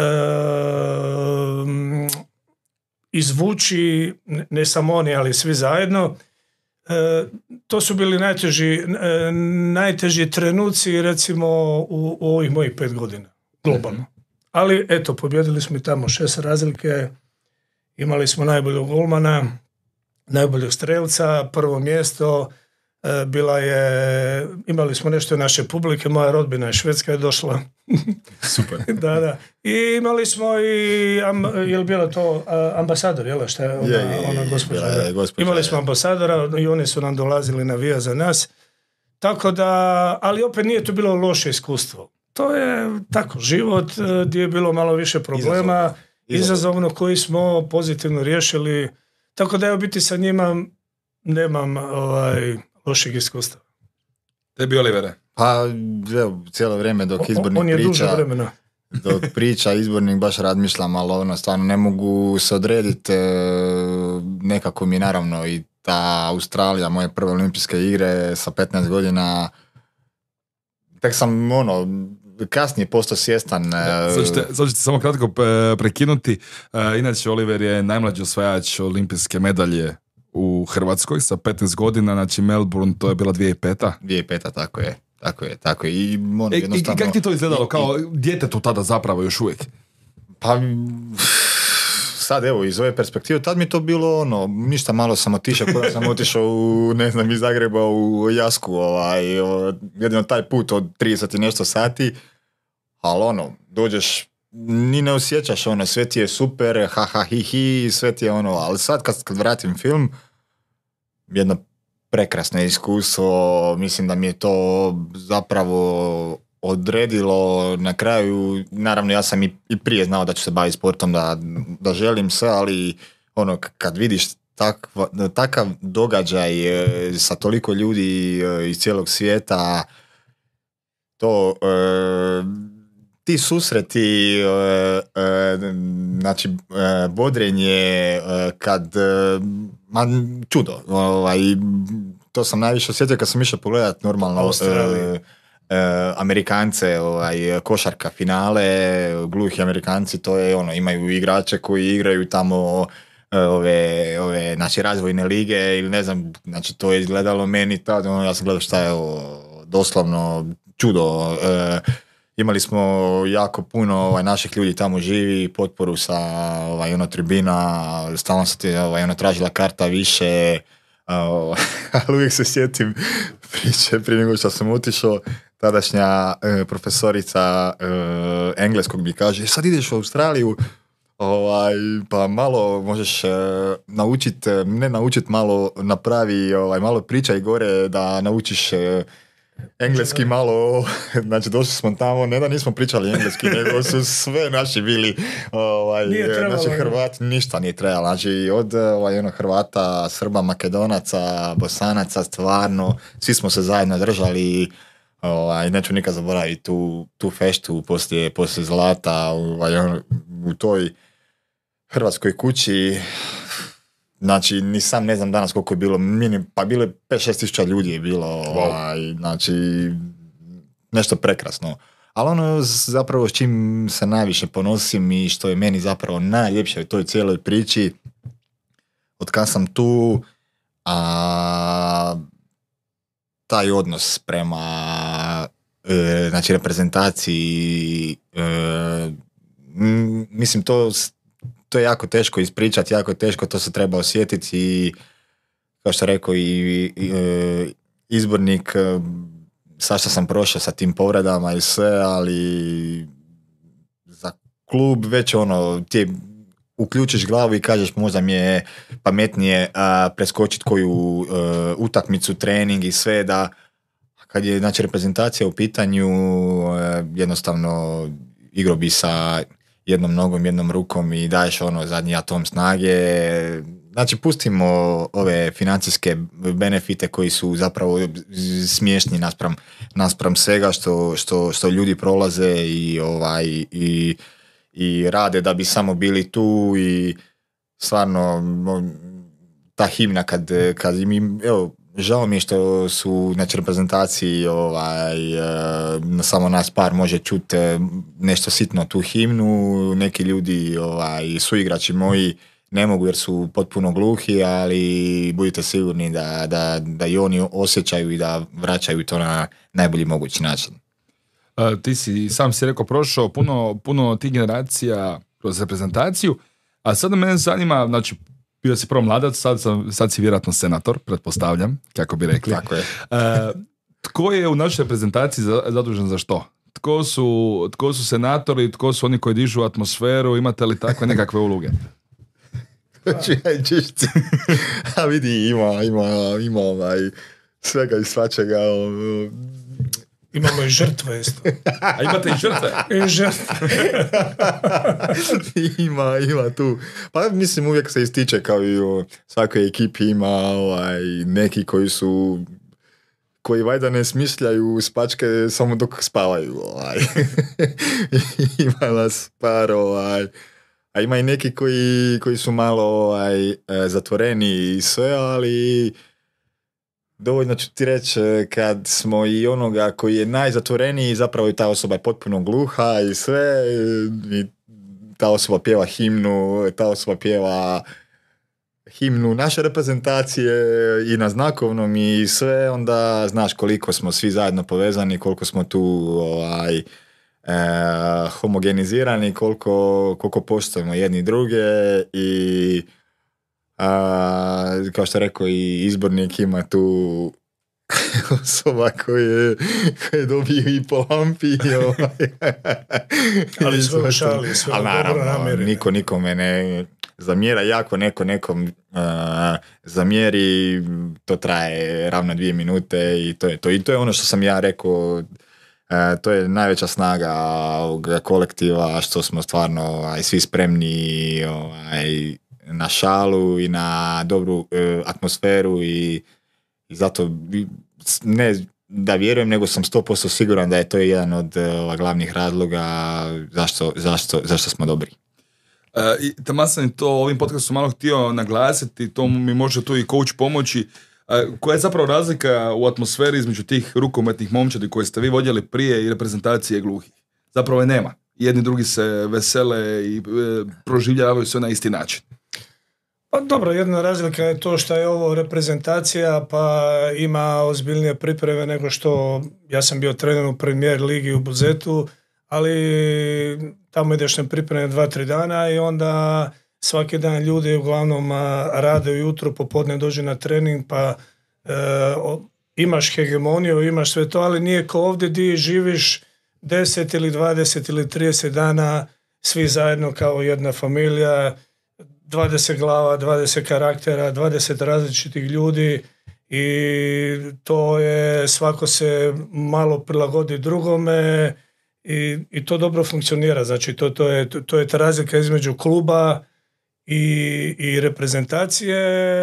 izvući, ne samo oni, ali svi zajedno. E, to su bili najteži, e, najteži trenuci recimo u, u ovih mojih pet godina, globalno. Ali eto, pobjedili smo i tamo šest razlike, imali smo najboljeg golmana, najboljeg strelca, prvo mjesto, e, bila je, imali smo nešto naše publike, moja rodbina iz Švedska je došla. Super. Da, da. I imali smo i, am, je li bilo to ambasador, jel' šta je ona, je, je, ona gospođa? je, gospođa imali je. smo ambasadora i oni su nam dolazili navijati za nas. Tako da, ali opet nije to bilo loše iskustvo. To je tako, život gdje je bilo malo više problema, izazovno, izazovno koji smo pozitivno riješili. tako da ja u biti sa njima nemam ovaj, loših iskustva. Tebi, Olivere? Pa, evo, cijelo vrijeme dok izbornik On je duže priča, vremena. dok priča izbornik baš razmišljam, ali ono, stvarno ne mogu se odrediti, e, nekako mi naravno i ta Australija, moje prve olimpijske igre sa petnaest godina, tek sam ono, kasnije postao svjestan. e, Sad ćete, sad ćete samo kratko e, prekinuti. E, inače, Oliver je najmlađi osvajač olimpijske medalje u Hrvatskoj sa petnaest godina, znači Melbourne, to je bila dvije tisuće peta. dvije tisuće peta, tako je. Tako je, tako je. I, ono, E, I jednostavno, kako ti to izgledalo? i- Kao djetetu tada zapravo još uvijek? Pa sad evo iz ove perspektive, tad mi je to bilo ono, ništa malo sam otišao, kada sam otišao u, ne znam, iz Zagreba u Jasku, ovaj, o, jedino taj put od trideset i nešto sati, ali ono, dođeš, ni ne osjećaš ono, sve ti je super, ha ha hi hi, sve ti je ono, ali sad kad, kad vratim film, jedno prekrasno iskustvo, mislim da mi je to zapravo odredilo na kraju, naravno ja sam i, i prije znao da ću se baviti sportom, da, da želim sve, ali ono, k- kad vidiš takva, takav događaj e, sa toliko ljudi e, iz cijelog svijeta, to e, ti susreti, e, e, znači e, bodrenje, e, kad e, ma, čudo, ovaj, to sam najviše osjetio kad sam išao pogledat normalno Australiju. e, e, Amerikance, ovaj, košarka finale, gluhi Amerikanci, to je ono, imaju igrače koji igraju tamo e, ove, ove, znači razvojne lige ili ne znam, znači to je izgledalo meni tad, ono, ja sam gledao šta je ovo, doslovno čudo. E, imali smo jako puno ovaj, naših ljudi tamo živi, potporu sa ovaj, ono, tribina, stalno se ti ovaj, ono, tražila karta više, uh, ali uvijek se sjetim priče prije nego što sam otišao, tadašnja e, profesorica e, engleskog mi kaže, sad ideš u Australiju, ovaj, pa malo možeš e, naučit, ne naučit, malo napravi, ovaj, malo pričaj gore da naučiš e, engleski malo, znači došli smo tamo, ne da nismo pričali engleski, nego su sve naši bili, ovaj, Nije trebalo, naši ne? Hrvati, ništa nije trebalo, znači od ovaj, ono, Hrvata, Srba, Makedonaca, Bosanaca, stvarno, svi smo se zajedno držali, ovaj, neću nikad zaboraviti tu, tu feštu poslije, poslije zlata, ovaj, ono, u toj hrvatskoj kući. Znači, ni sam ne znam danas koliko je bilo, minim, pa bilo je pet šest tisuća ljudi je bilo, ovaj, znači, nešto prekrasno. Ali ono zapravo s čim se najviše ponosim i što je meni zapravo najljepše u toj cijeloj priči, od kad sam tu, a, taj odnos prema e, znači reprezentaciji, e, m, mislim to to je jako teško ispričati, jako je teško, to se treba osjetiti i kao što rekao i, i e, izbornik, e, svašta sam prošao sa tim povredama i sve, ali za klub već ono, ti uključiš glavu i kažeš možda mi je pametnije a, preskočiti koju e, utakmicu, trening i sve, da kad je znači reprezentacija u pitanju, e, jednostavno igrao bi sa jednom nogom, jednom rukom i daješ ono zadnji atom snage. Znači pustimo ove financijske benefite koji su zapravo smiješni naspram, naspram svega što, što, što ljudi prolaze i, ovaj, i, i rade da bi samo bili tu i stvarno ta himna kad, kad mi, evo, žao mi je što su znači reprezentaciji ovaj, na samo nas par može čuti nešto sitno tu himnu, neki ljudi ovaj, su igrači moji ne mogu jer su potpuno gluhi, ali budite sigurni da, da, da i oni osjećaju i da vraćaju to na najbolji mogući način. Uh, ti si, sam si rekao, prošao puno, puno tih generacija kroz reprezentaciju, a sada mene zanima, znači bio si prvo mladac, sad, sam, sad si vjerojatno senator, pretpostavljam, kako bi rekli. Tako je. Uh, tko je u našoj reprezentaciji zadužen za što? Tko su, tko su senatori, tko su oni koji dižu atmosferu, imate li takve nekakve uloge? Čujaj, čišci. A vidi, ima, ima, ima ovaj, svega i svačega. Imamo i žrtve isto. A imate i žrtve? I žrtve. ima, ima tu. Pa mislim uvijek se ističe kao i u svakoj ekipi ima ovaj, neki koji su koji valjda ne smišljaju spačke samo dok spavaju. Ovaj. Ima nas par, ovaj. A ima i neki koji, koji su malo ovaj, zatvoreni i sve, ali dovoljno ću ti reći kad smo i onoga koji je najzatvoreniji, zapravo i ta osoba je potpuno gluha i sve, i ta osoba pjeva himnu, ta osoba pjeva himnu naše reprezentacije i na znakovnom i sve, onda znaš koliko smo svi zajedno povezani, koliko smo tu ovaj, eh, homogenizirani, koliko, koliko poštujemo jedni druge i a, kao što rekao i izbornik ima tu osoba koje, koje dobiju i po lampi i ovaj. Ali sve u šali, sve u dobro namjeri. Niko nikome ne zamjera, jako neko nekom uh, zamjeri, to traje ravno dvije minute i to je to. I to je ono što sam ja rekao, uh, to je najveća snaga ovog kolektiva, što smo stvarno ovaj, svi spremni ovaj, na šalu i na dobru uh, atmosferu i, i zato ne da vjerujem, nego sam sto posto siguran da je to jedan od uh, glavnih razloga zašto, zašto, zašto smo dobri. Uh, i tamo sam to ovim podcastom malo htio naglasiti, to mi može tu i coach pomoći. Uh, koja je zapravo razlika u atmosferi između tih rukometnih momčadi koje ste vi vodili prije i reprezentacije gluhih? Zapravo je nema. Jedni drugi se vesele i uh, proživljavaju sve na isti način. Pa dobro, jedna razlika je to što je ovo reprezentacija, pa ima ozbiljnije pripreme nego što ja sam bio trener u Premier ligi u Buzetu, ali tamo ideš na pripreme dva, tri dana i onda svaki dan ljudi uglavnom rade ujutro, popodne dođu na trening, pa e, imaš hegemoniju, imaš sve to, ali nije kao ovdje di živiš deset ili dvadeset ili trideset dana svi zajedno kao jedna familija, dvadeset glava, dvadeset karaktera, dvadeset različitih ljudi i to je, svako se malo prilagodi drugome i, i to dobro funkcionira. Znači to, to, je, to, to je ta razlika između kluba i, i reprezentacije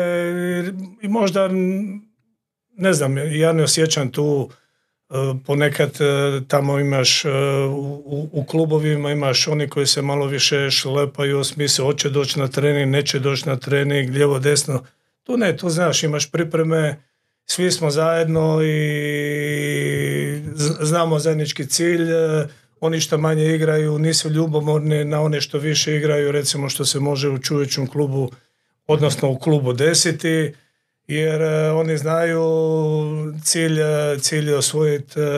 i možda, ne znam, ja ne osjećam tu ponekad tamo imaš u, u klubovima imaš oni koji se malo više šlepaju, smisle hoće doći na trening, neće doći na trening, lijevo, desno. Tu ne, tu znaš, imaš pripreme, svi smo zajedno i znamo zajednički cilj. Oni što manje igraju nisu ljubomorni na one što više igraju, recimo što se može u čuvećem klubu, odnosno u klubu desiti, jer uh, oni znaju cilj, cilj je osvojiti uh,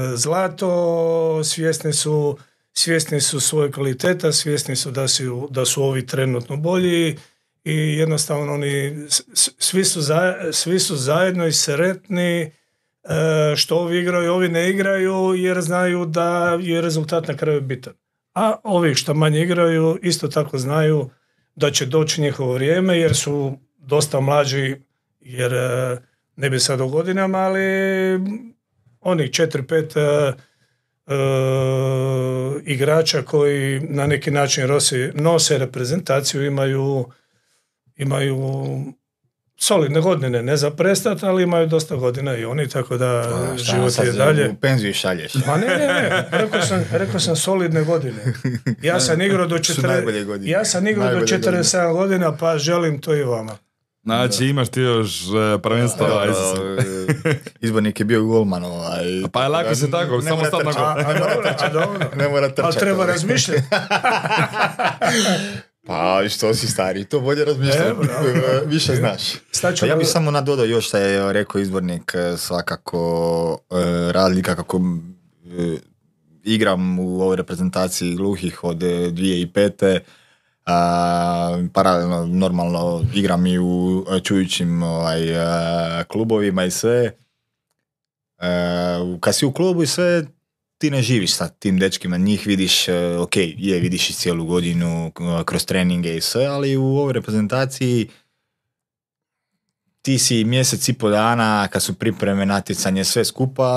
zlato, svjesni su, svjesni su svoje kvaliteta, svjesni su da su, da su ovi trenutno bolji i jednostavno oni svi su, za, svi su zajedno i sretni uh, što ovi igraju, ovi ne igraju jer znaju da je rezultat na kraju bitan. A ovi što manje igraju isto tako znaju da će doći njihovo vrijeme jer su dosta mlađi, jer ne bi sad o godinama, ali onih četiri pet uh, uh, igrača koji na neki način rosi, nose reprezentaciju imaju, imaju solidne godine, ne za prestat, ali imaju dosta godina i oni, tako da A, život je dalje. U penziju šalješ. Ma ne, ne, ne, rekao sam, rekao sam solidne godine. Ja sam igrao do, četiri, ja sam igrao do četrdeset sedam godina, pa želim to i vama. Znači, imaš ti još uh, prvenstvo. Izbornik je bio golman. Ovaj. Pa je lako se tako, ne samo stavno. A, a dobro, a dobro. Ne mora trčati. Ali treba razmišljati. Pa što si stari, to bolje razmišljati. Više znaš. Pa ja bih samo nadodao još što je rekao izbornik, svakako razlika kako igram u ovoj reprezentaciji gluhih od dvije tisuće pete. Uh, paralelno normalno igram i u čujućim ovaj, uh, klubovima i sve. Uh, kad si u klubu i sve, ti ne živiš sa tim dečkima, njih vidiš, uh, ok, je, vidiš i cijelu godinu uh, kroz treninge i sve, ali u ovoj reprezentaciji ti si mjesec i po dana, kad su pripreme, natjecanje, sve skupa,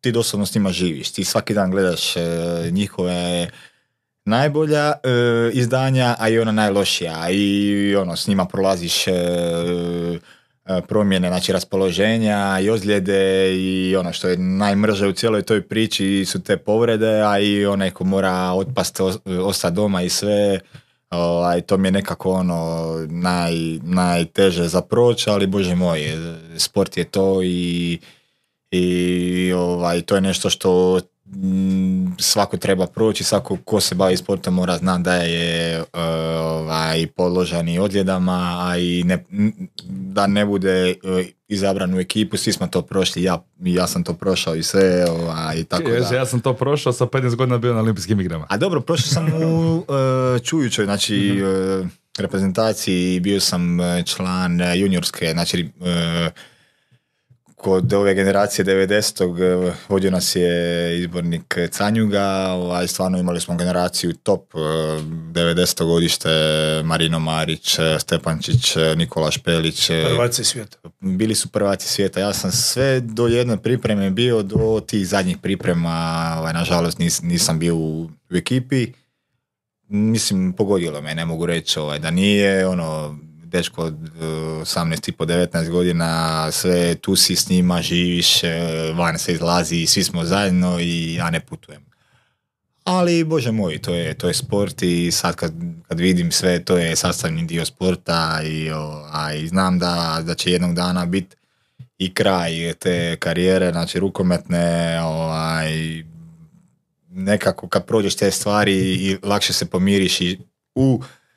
ti doslovno s njima živiš, ti svaki dan gledaš e, njihove najbolja e, izdanja, a i ona najlošija, i ono, s njima prolaziš e, promjene, znači raspoloženja i ozljede, i ono što je najmrže u cijeloj toj priči su te povrede, a i onaj ko mora otpast, ostati doma i sve, ovaj, to mi je nekako ono naj, najteže za proći, ali bože moj, sport je to, i, i ovaj, to je nešto što svako treba proći, svako ko se bavi sportom mora znati da je ovaj, podložan i odljedama, a i ne, da ne bude izabran u ekipu. Svi smo to prošli, ja, ja sam to prošao i sve, ovaj, i tako Ježe, da. ja sam to prošao, sa petnaest godina bio na olimpijskim igrama. A dobro, prošao sam u uh, Čujućoj, znači mm-hmm. uh, reprezentaciji, bio sam član juniorske, znači uh, kod ove generacije devedesetog vodio nas je izbornik Canjuga, ovaj, stvarno imali smo generaciju top, devedeseto godište, Marino Marić, Stepančić, Nikola Špelić. Prvaci svijeta. Bili su prvaci svijeta. Ja sam sve do jedne pripreme bio, do tih zadnjih priprema, ovaj, nažalost nis, nisam bio u, u ekipi. Mislim, pogodilo me, ne mogu reći ovaj, da nije, ono, dečko od osamnaest i po devetnaest godina, sve tu si s njima, živiš, van se izlazi, svi smo zajedno i ja ne putujem. Ali, bože moj, to je, to je sport, i sad kad, kad vidim sve, to je sastavni dio sporta, i, o, a, i znam da, da će jednog dana biti i kraj te karijere, znači rukometne, ovaj, nekako kad prođeš te stvari i lakše se pomiriš i u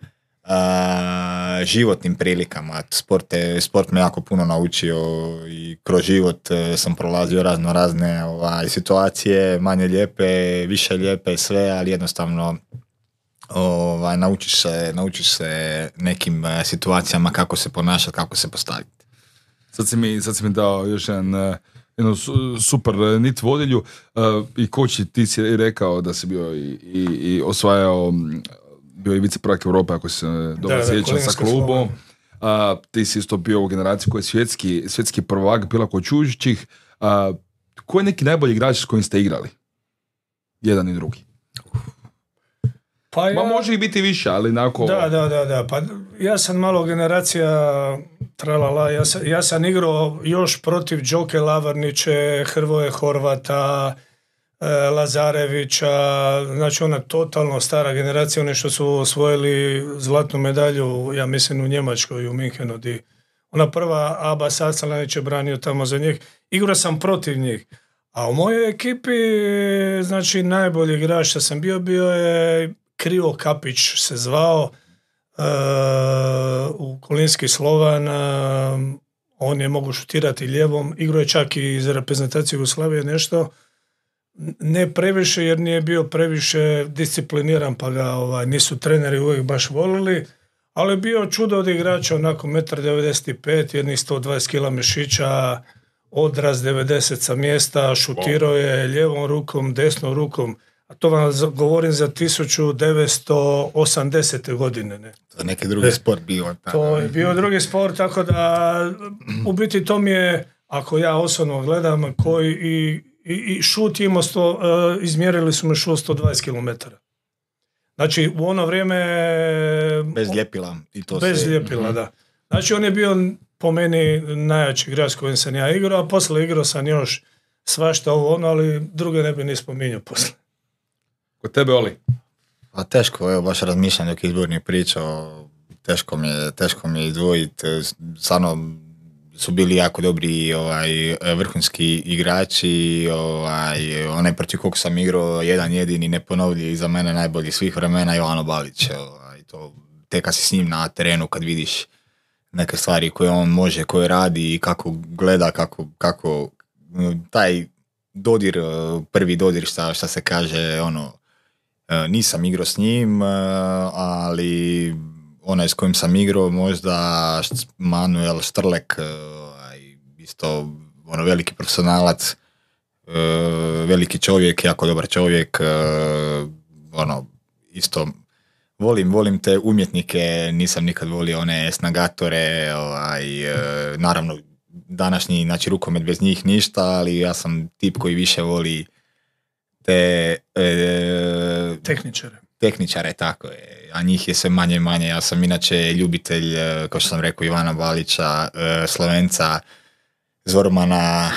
a, životnim prilikama. Sport, je, sport me jako puno naučio i kroz život sam prolazio razno razne ovaj, situacije, manje lijepe, više lijepe, sve, ali jednostavno ovaj, naučiš se, naučiš se nekim situacijama kako se ponašati, kako se postaviti. Sad si mi, sad si mi dao još jedan, jednu super nit vodilju, uh, i koči, ti si rekao da si bio i, i, i osvajao, bio i vice prvak Europe, ako se dobro da, sjećam, sa klubom. Uh, ti si isto bio u generaciji koji je svjetski, svjetski prvak, bila kod Čužićih. Uh, ko je neki najbolji igrač s kojim ste igrali? Jedan i drugi. Pa ja, Ma može i biti više, ali nakon... Da, da, da, da. Pa ja sam malo generacija tralala, ja sam, ja sam igrao još protiv Đoke Lavarniće, Hrvoje Horvata, e, Lazarevića, znači ona totalno stara generacija, oni što su osvojili zlatnu medalju, ja mislim u Njemačkoj, u Minhenu, di ona prva Abbas Aslanić je branio tamo za njih. Igrao sam protiv njih. A u mojoj ekipi, znači najbolji igrač što sam bio, bio je Krivo Kapić se zvao, uh, u Kolinski Slovan, uh, on je mogu šutirati lijevom, igrao je čak i za reprezentaciju Jugoslavije nešto, ne previše jer nije bio previše discipliniran, pa ga ovaj, nisu treneri uvijek baš volili, ali je bio čudo od igrača, onako jedan devedeset pet, jednih sto dvadeset kila mišića, odraz devedeset sa mjesta, šutirao je lijevom rukom, desnom rukom, a to vam govorim za tisuću devetsto osamdesete godine. Ne? To je neki drugi sport bio. Ta, to je bio drugi sport, tako da u biti to mi je, ako ja osobno gledam, koji i, i, i šut imao sto, uh, izmjerili su me šut sto dvadeset kilometara. Znači u ono vrijeme... Bez ljepila. I to bez se... ljepila, mm-hmm. da. Znači on je bio po meni najjači igrač s kojim sam ja igrao, a poslije igrao sam još svašta ovo ono, ali druge ne bi ni spominjao poslije. Kod tebe, Oli? Pa teško, evo, baš razmišljam dok izbornih pričao, teško mi je, teško mi je izdvojiti, stvarno su bili jako dobri ovaj, vrhunski igrači, ovaj, onaj protiv kog sam igrao, jedan jedini neponovljiv, za mene najbolji svih vremena, Jovano Balić, ovaj, to, te kad si s njim na terenu, kad vidiš neke stvari koje on može, koje radi i kako gleda, kako, kako taj dodir, prvi dodir šta, šta se kaže, ono, nisam igrao s njim, ali onaj s kojim sam igrao možda Manuel Štrlek, isto ono, veliki profesionalac, veliki čovjek, jako dobar čovjek, ono, isto volim, volim te umjetnike, nisam nikad volio one snagatore, ovaj, naravno današnji, znači rukomet bez njih ništa, ali ja sam tip koji više voli te e, tehničare. Tehničare, tako je. A njih je sve manje i manje. Ja sam inače ljubitelj, kao što sam rekao, Ivana Balića, Slovenca, Zormana,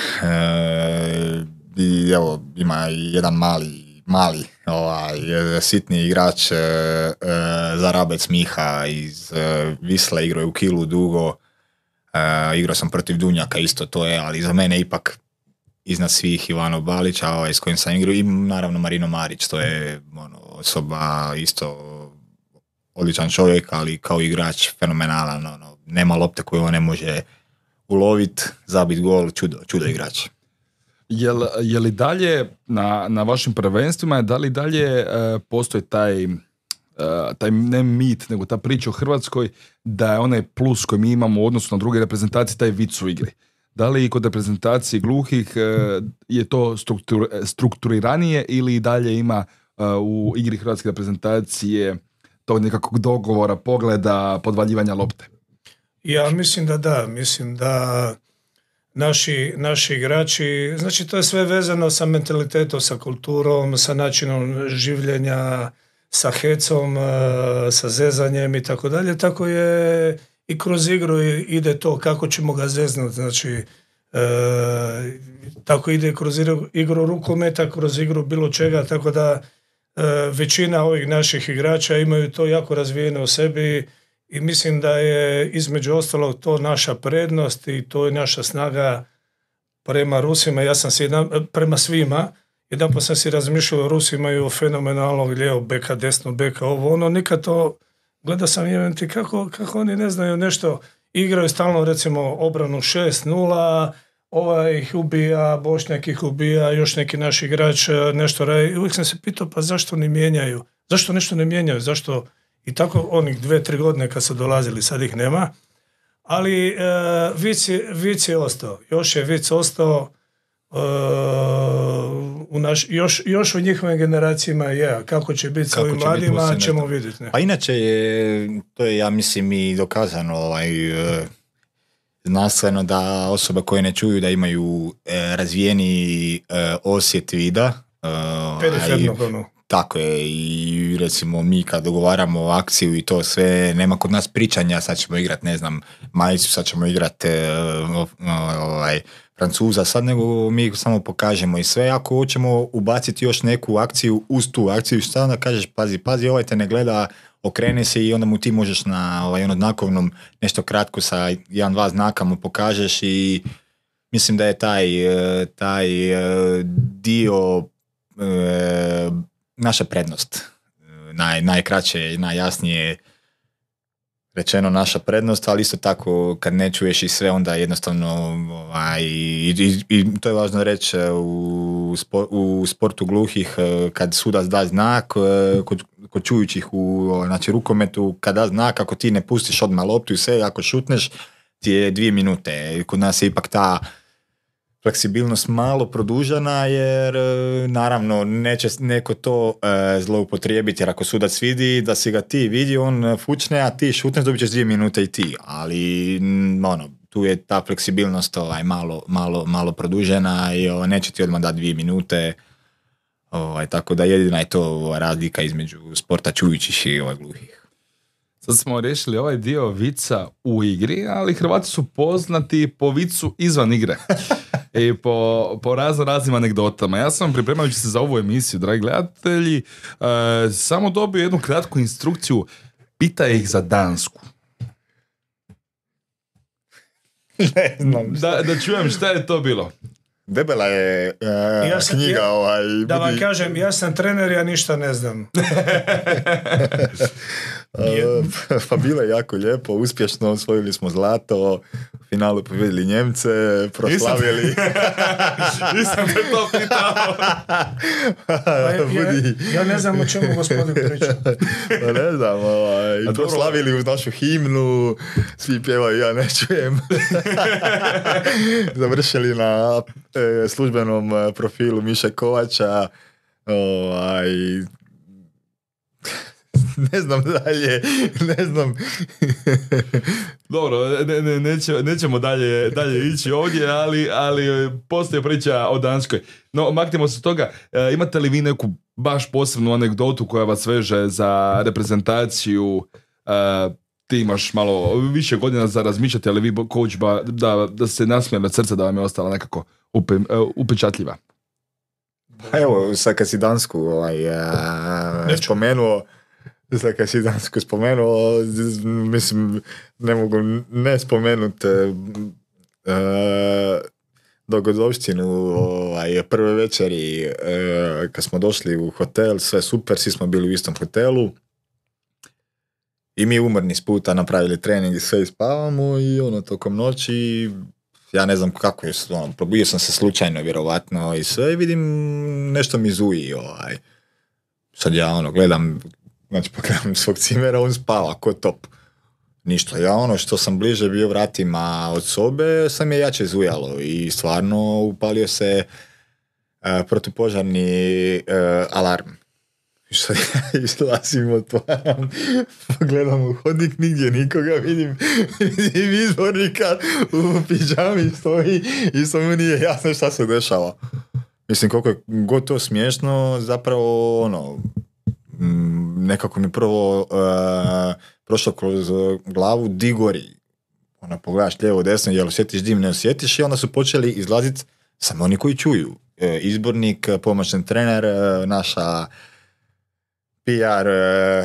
i evo, ima jedan mali, mali ovaj, sitni igrač, Zarabec Miha iz Visle, igrao je u Kilu dugo, igrao sam protiv Dunjaka, isto to je, ali za mene ipak iznad svih Ivano Balić, a ovaj s kojim sam igrao, i naravno Marino Marić, to je ono, osoba isto odličan čovjek, ali kao igrač fenomenalan, ono, nema lopte koju on ne može uloviti, zabiti gol, čudo, čudo igrač. Je li, je li dalje na, na vašim prvenstvima, da li dalje uh, postoji taj, uh, taj ne mit, nego ta priča u Hrvatskoj da je onaj plus koji mi imamo u odnosu na druge reprezentacije, taj vic u igri? Da li kod reprezentacije gluhih uh, je to struktur, strukturiranije ili i dalje ima uh, u igri hrvatske reprezentacije tog nekakvog dogovora, pogleda, podvaljivanja lopte? Ja mislim da da, mislim da naši, naši igrači, znači to je sve vezano sa mentalitetom, sa kulturom, sa načinom življenja, sa hecom, sa zezanjem i tako dalje, tako je i kroz igru ide to kako ćemo ga zeznuti, znači e, tako ide kroz igru rukometa, kroz igru bilo čega, tako da e, većina ovih naših igrača imaju to jako razvijeno u sebi. I mislim da je između ostalog to naša prednost i to je naša snaga prema Rusima. Ja sam si jedan, prema svima, jedan pa sam si razmišljao, Rusi imaju fenomenalnog lijevog beka, desnog beka, ovo ono, nikad to, gledao sam jeventi kako, kako oni ne znaju nešto, igraju stalno recimo obranu šest nula, ovaj ih ubija, Bošnjak ih ubija, još neki naš igrač nešto radi. I uvijek sam se pitao pa zašto ne mijenjaju, zašto nešto ne mijenjaju, zašto. I tako onih dve, tri godine kad su dolazili, sad ih nema. Ali e, vic, je, vic je ostao. Još je vic ostao e, u naš, još, još u njihovim generacijama je. Kako će biti sa ovim mladima, ćemo vidjeti. Ne? Pa inače je, to je ja mislim i dokazano ovaj, e, znanstveno da osobe koje ne čuju da imaju e, razvijeni e, osjet vida. E, Periferno ono. Tako je, i recimo mi kad dogovaramo akciju i to sve, nema kod nas pričanja, sad ćemo igrat, ne znam, majicu, sad ćemo igrat e, ovaj, Francuza, sad nego mi samo pokažemo i sve, ako hoćemo ubaciti još neku akciju uz tu akciju, šta onda kažeš, pazi, pazi, ovaj te ne gleda, okrene se i onda mu ti možeš na ovaj, ono znakovnom nešto kratko sa jedan, dva znaka mu pokažeš i mislim da je taj, taj dio e, naša prednost. Naj, najkraće i najjasnije rečeno naša prednost, ali isto tako kad ne čuješ i sve, onda jednostavno ovaj, i, i, i to je važno reći u, spor, u sportu gluhih, kad sudac da znak, kod, kod čujućih u znači, rukometu, kad da znak, ako ti ne pustiš odmah loptu i sve, ako šutneš, ti je dvije minute. Kod nas je ipak ta fleksibilnost malo produžena, jer naravno neće neko to e, zloupotrijebiti, jer ako sudac vidi da si ga ti vidi, on fučne, a ti šutneš, dobit ćeš dvije minute i ti, ali m, ono, tu je ta fleksibilnost ovaj, malo, malo, malo produžena i ovaj, neće ti odmah dati dvije minute, ovaj, tako da jedina je to ovaj, razlika između sporta čujućih i ovaj, gluhih. Sad smo riješili ovaj dio vica u igri, ali Hrvati su poznati po vicu izvan igre i po, po razno raznim anegdotama. Ja sam, pripremajući se za ovu emisiju, dragi gledatelji, e, samo dobio jednu kratku instrukciju, pitaj ih za Dansku. Ne znam. Da, da čujem šta je to bilo. Debela je uh, ja sam, knjiga. ja, ovaj, da budi... vam kažem, ja sam trener, ja ništa ne znam. uh, pa bilo je jako lijepo, uspješno, osvojili smo zlato, u finalu pobjedili Njemce, proslavili. Nisam te to pitao. Pa ja, ja, ja ne znam o čemu gospodin priča. Pa ne znam, ovaj, proslavili uz našu himnu, svi pjevaju, ja ne čujem. Završili na e, službenom profilu Miše Kovača, ovaj, ne znam dalje, ne znam. Dobro, ne, ne, neće, nećemo dalje, dalje ići ovdje, ali, ali postoji priča o Danskoj. No, maknemo se toga. E, imate li vi neku baš posebnu anegdotu koja vas veže za reprezentaciju? E, ti imaš malo više godina za razmišljati, ali vi, coach, ba, da, da se nasmijali od srca, da vam je ostala nekako upe, upečatljiva. Pa evo, sad kad si Dansku ovaj, a, spomenuo, sad kad si Dansku spomenuo, mislim, ne mogu ne spomenuti dogodovštinu ovaj, prve večeri e, kad smo došli u hotel, sve super, svi smo bili u istom hotelu i mi umorni s puta napravili trening i sve spavamo i ono tokom noći ja ne znam kako je, ono, probio sam se slučajno vjerovatno i sve i vidim nešto mi zuji ovaj. Sad ja ono gledam, znači pogledam svog cimera, on spava ko top. Ništa, ja ono što sam bliže bio vratima od sobe, sam je jače zujalo i stvarno upalio se uh, protupožarni uh, alarm. I sad ja izlazim, otvaram, pogledam u hodnik, nigdje nikoga, vidim, vidim izbornika u pidžami stoji i samo nije jasno šta se dešava. Mislim, koliko je god to smiješno, zapravo ono, nekako mi prvo uh, prošlo kroz glavu di gori. Ona pogledaš lijevo desno, jel osjetiš dim, ne osjetiš i onda su počeli izlaziti samo oni koji čuju. E, izbornik, pomoćni trener, naša P R, e,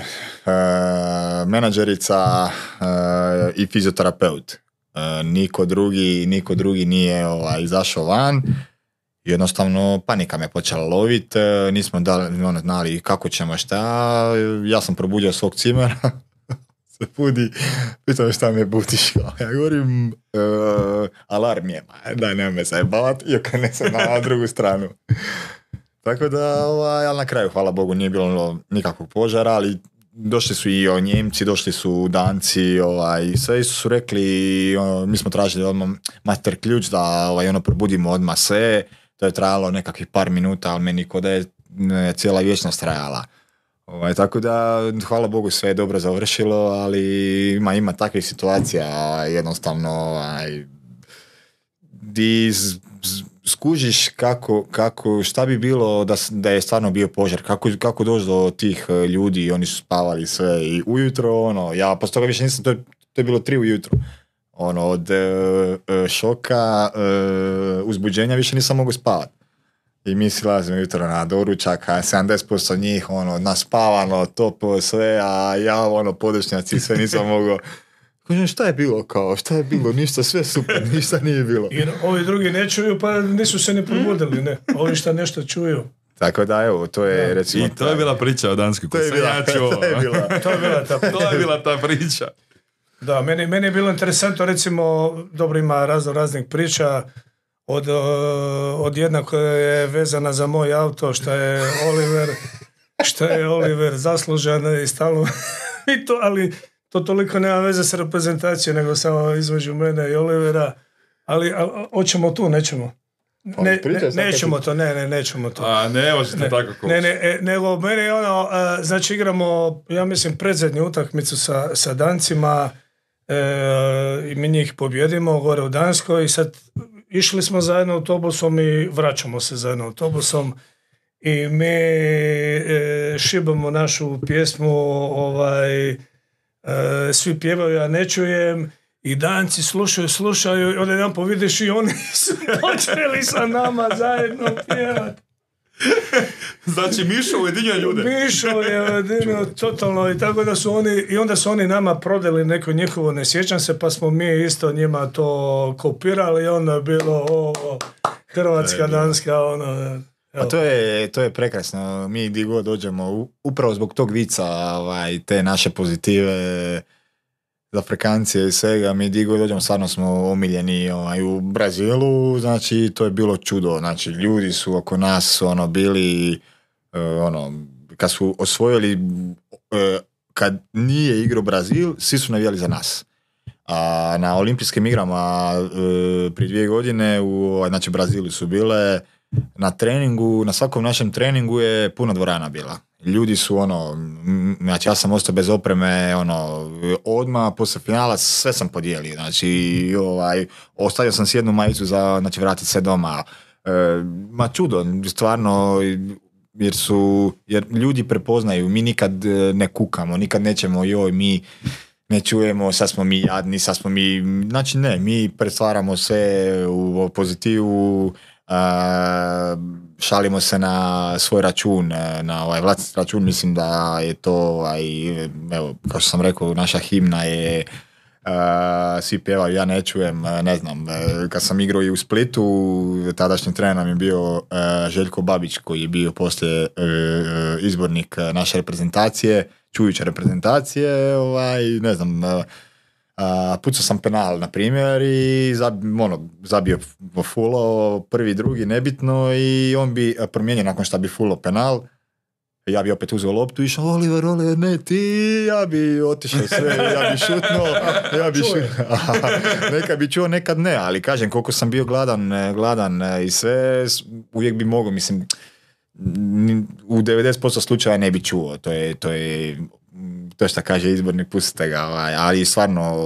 e, menadžerica e, i fizioterapeut. E, niko drugi, niko drugi nije ovaj, izašao van. Jednostavno panika me počela loviti, nismo dali, ono, znali kako ćemo šta, ja sam probudio svog cimera, se budi, pitam šta me budiš, ja govorim, uh, alarm je, daj nema me zajebavat, i okane se na drugu stranu. Tako da, ovaj, ali na kraju, hvala Bogu, nije bilo nikakvog požara, ali došli su i o Njemci, došli su Danci, ovaj, sve su rekli, ono, mi smo tražili odmah master ključ da ovaj, ono, probudimo odmah sve. To je trajalo nekakvih par minuta, ali meni kod da je cijela vječnost trajala. Ovaj, tako da, hvala Bogu, sve je dobro završilo, ali ima, ima takvih situacija, jednostavno, ovaj, di z, z, skužiš kako, kako, šta bi bilo da, da je stvarno bio požar, kako, kako doći do tih ljudi, oni su spavali sve i ujutro, ono, ja posto toga više nisam, to je, to je bilo tri ujutro. Ono, od uh, šoka, uh, uzbuđenja više nisam mogu spavati. I mi silazimo jutro na doručak, a sedamdeset posto njih, ono, naspavano, topo, sve, a ja, ono, podošnjaci, sve nisam mogao. Kažem, šta je bilo kao, šta je bilo, ništa, sve super, ništa nije bilo. Jer ovi drugi ne čuju, pa nisu se ni probudili, ne. Ovi šta nešto čuju. Tako da, evo, to je, ja, recimo... I to je bila priča o Danskoj. To je bila, ja to je bila. To je bila ta, to je bila ta priča. Da, meni, meni je bilo interesantno, recimo, dobro ima razno raznih priča, od, od jedna koja je vezana za moj auto, što je Oliver, što je Oliver zaslužan i stalno, i to, ali to toliko nema veze sa reprezentacijom, nego samo između mene i Olivera, ali a, hoćemo tu, nećemo. Ne, ne, nećemo to, ne, ne, nećemo to. A ne, možete ne, tako koš. Ne, ne, nego meni je ono, a, znači igramo, ja mislim, predzadnju utakmicu sa, sa Dancima, e, i mi njih pobjedimo gore u Danskoj i sad išli smo zajedno autobusom i vraćamo se zajedno autobusom i mi e, šibamo našu pjesmu, ovaj, e, svi pjevaju, ja ne čujem. I Danci slušaju, slušaju i onda jedan povidiš i oni su počeli sa nama zajedno pjevati. Znači Mišo ujedinjuje ljude. Mišo je ujedinio totalno i tako da su oni, i onda su oni nama prodali neko njihovo, ne sjećam se, pa smo mi isto njima to kopirali i onda je bilo ovo, Hrvatska, Danska, ono... A to je, to je prekrasno, mi gdje god dođemo, upravo zbog tog vica, ovaj, te naše pozitive, za Afrikancije i svega, mi gdje god dođemo, stvarno smo omiljeni ovaj, u Brazilu, znači to je bilo čudo, znači ljudi su oko nas ono, bili, uh, ono, kad su osvojili, uh, kad nije igrao Brazil, svi su navijali za nas. A na olimpijskim igrama uh, prije dvije godine u znači Brazilu su bile na treningu, na svakom našem treningu je puno dvorana bila. Ljudi su ono, m, znači ja sam ostao bez opreme, ono, odmah, poslije finala sve sam podijelio, znači, ovaj, ostavio sam si jednu majicu za, znači, vratiti se doma. E, ma čudo, stvarno, jer su, jer ljudi prepoznaju, mi nikad ne kukamo, nikad nećemo, joj, mi ne čujemo, sad smo mi jadni, sad smo mi, znači ne, mi pretvaramo sve u pozitivu, a, šalimo se na svoj račun, na ovaj vlastiti račun, mislim da je to, ovaj, evo, kao što sam rekao, naša himna je, uh, svi pjevaju, ja ne čujem, ne znam, kad sam igrao i u Splitu, tadašnji trener nam je bio uh, Željko Babić, koji je bio poslije uh, izbornik naše reprezentacije, čujuće reprezentacije, ovaj, ne znam, uh, Uh, pucao sam penal, na primjer, i zab, ono, zabio fulo, prvi, drugi, nebitno, i on bi promijenio nakon što bi fulo penal. Ja bi opet uzeo loptu i išao, Oliver, Oliver, ne ti, ja bi otišao sve, ja bi šutnuo, ja bi šutnuo. Nekad bi čuo, nekad ne, ali kažem, koliko sam bio gladan, gladan i sve, uvijek bi mogao, mislim, u devedeset posto slučaja ne bi čuo, to je, to je to što kaže izbornik, pustite ga, ovaj, ali stvarno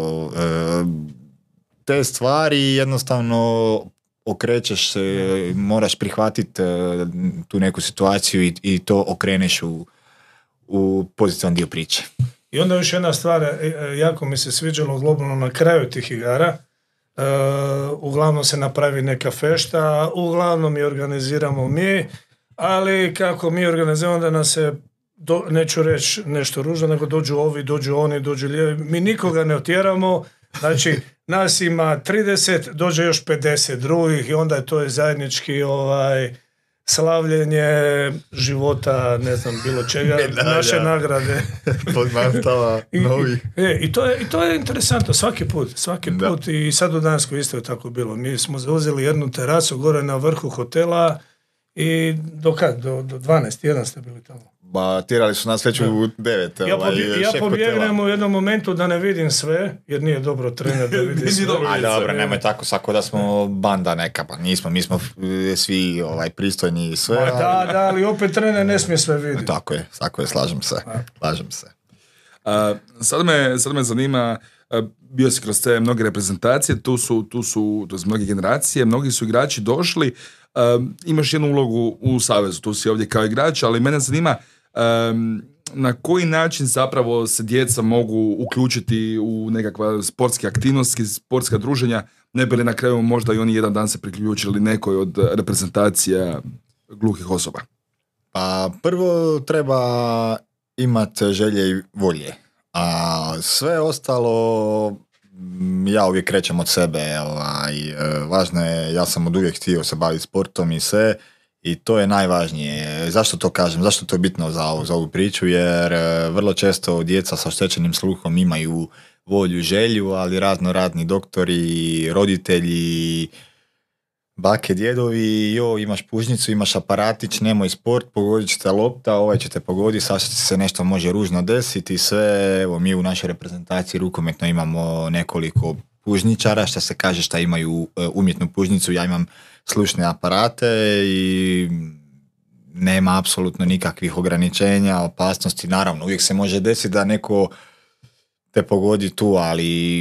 te stvari jednostavno okrećeš se, moraš prihvatiti tu neku situaciju i, i to okreneš u, u pozitivan dio priče. I onda još jedna stvar, jako mi se sviđalo globalno na kraju tih igara, uh, uglavnom se napravi neka fešta, uglavnom je organiziramo mi, ali kako mi organiziramo da nas se Do, neću reći nešto ružno, nego dođu ovi, dođu oni, dođu lijevi. Mi nikoga ne otjeramo, znači nas ima trideset, dođe još pedeset drugih i onda je to je zajednički ovaj, slavljenje života, ne znam, bilo čega, Medalja. Naše nagrade. Podmastava, novi. I, e, i, to je, I to je interesantno, svaki put, svaki da. put i sad u Danskoj isto je tako bilo. Mi smo zauzeli jednu terasu gore na vrhu hotela i do kad? Do, do dvanaest, jedan ste bili tamo. Ba, tirali su nas već u devet. Ja, ovaj, pobje, ja pobjegnem u jednom momentu da ne vidim sve, jer nije dobro trener da vidi sve. A dobro, nemoj tako sako da smo banda neka, pa nismo, mi smo svi ovaj, pristojni i sve. Ma, ali... Da, da, ali opet trener ne smije sve vidjeti. Tako je, tako je, slažem se, A. slažem se. A, sad, me, sad me zanima, bio si kroz te mnoge reprezentacije, tu su, tu su, tu su mnoge generacije, mnogi su igrači došli, a, imaš jednu ulogu u savezu, tu si ovdje kao igrač, ali mene zanima Um, na koji način zapravo se djeca mogu uključiti u nekakva sportske aktivnosti, sportska druženja, ne bi li na kraju možda i oni jedan dan se priključili nekoj od reprezentacija gluhih osoba? Pa prvo treba imati želje i volje, a sve ostalo ja uvijek krećem od sebe, ovaj, važno je, ja sam od uvijek htio se baviti sportom i sve. I to je najvažnije. Zašto to kažem? Zašto to je bitno za ovu, za ovu priču? Jer vrlo često djeca sa oštećenim sluhom imaju volju, želju, ali razno razni doktori, roditelji, bake, djedovi, jo, imaš pužnicu, imaš aparatić, nemoj sport, pogodit će te lopta, ovaj će te pogoditi, sad se nešto može ružno desiti, sve, evo mi u našoj reprezentaciji rukometno imamo nekoliko pužničara, što se kaže šta imaju umjetnu pužnicu, ja imam slušne aparate i nema apsolutno nikakvih ograničenja, opasnosti, naravno uvijek se može desiti da neko te pogodi tu, ali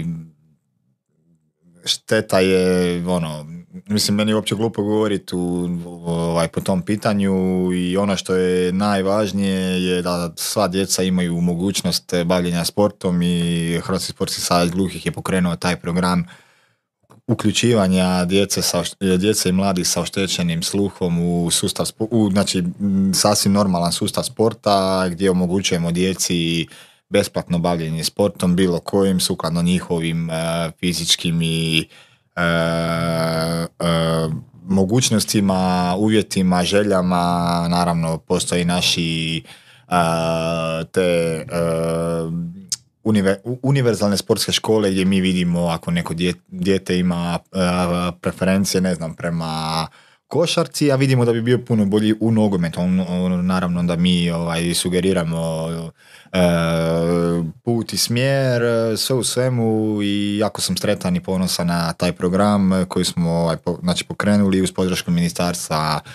šteta je ono, mislim meni je uopće glupo govoriti u, ovaj, po tom pitanju i ono što je najvažnije je da sva djeca imaju mogućnost bavljenja sportom i Hrvatski sportski savez gluhih je pokrenuo taj program uključivanja djece, sa, djece i mladih sa oštećenim sluhom u sustav, u, znači sasvim normalan sustav sporta gdje omogućujemo djeci besplatno bavljenje sportom bilo kojim sukladno njihovim uh, fizičkim i uh, uh, mogućnostima, uvjetima, željama. Naravno postoji naši uh, te uh, univer, univerzalne sportske škole gdje mi vidimo ako neko dijete, dijete ima uh, preferencije, ne znam, prema košarci, a vidimo da bi bio puno bolji u nogometu. Naravno da mi ovaj, sugeriramo uh, put i smjer, sve u svemu i jako sam sretan i ponosan na taj program koji smo ovaj, po, znači, pokrenuli uz podršku ministarstva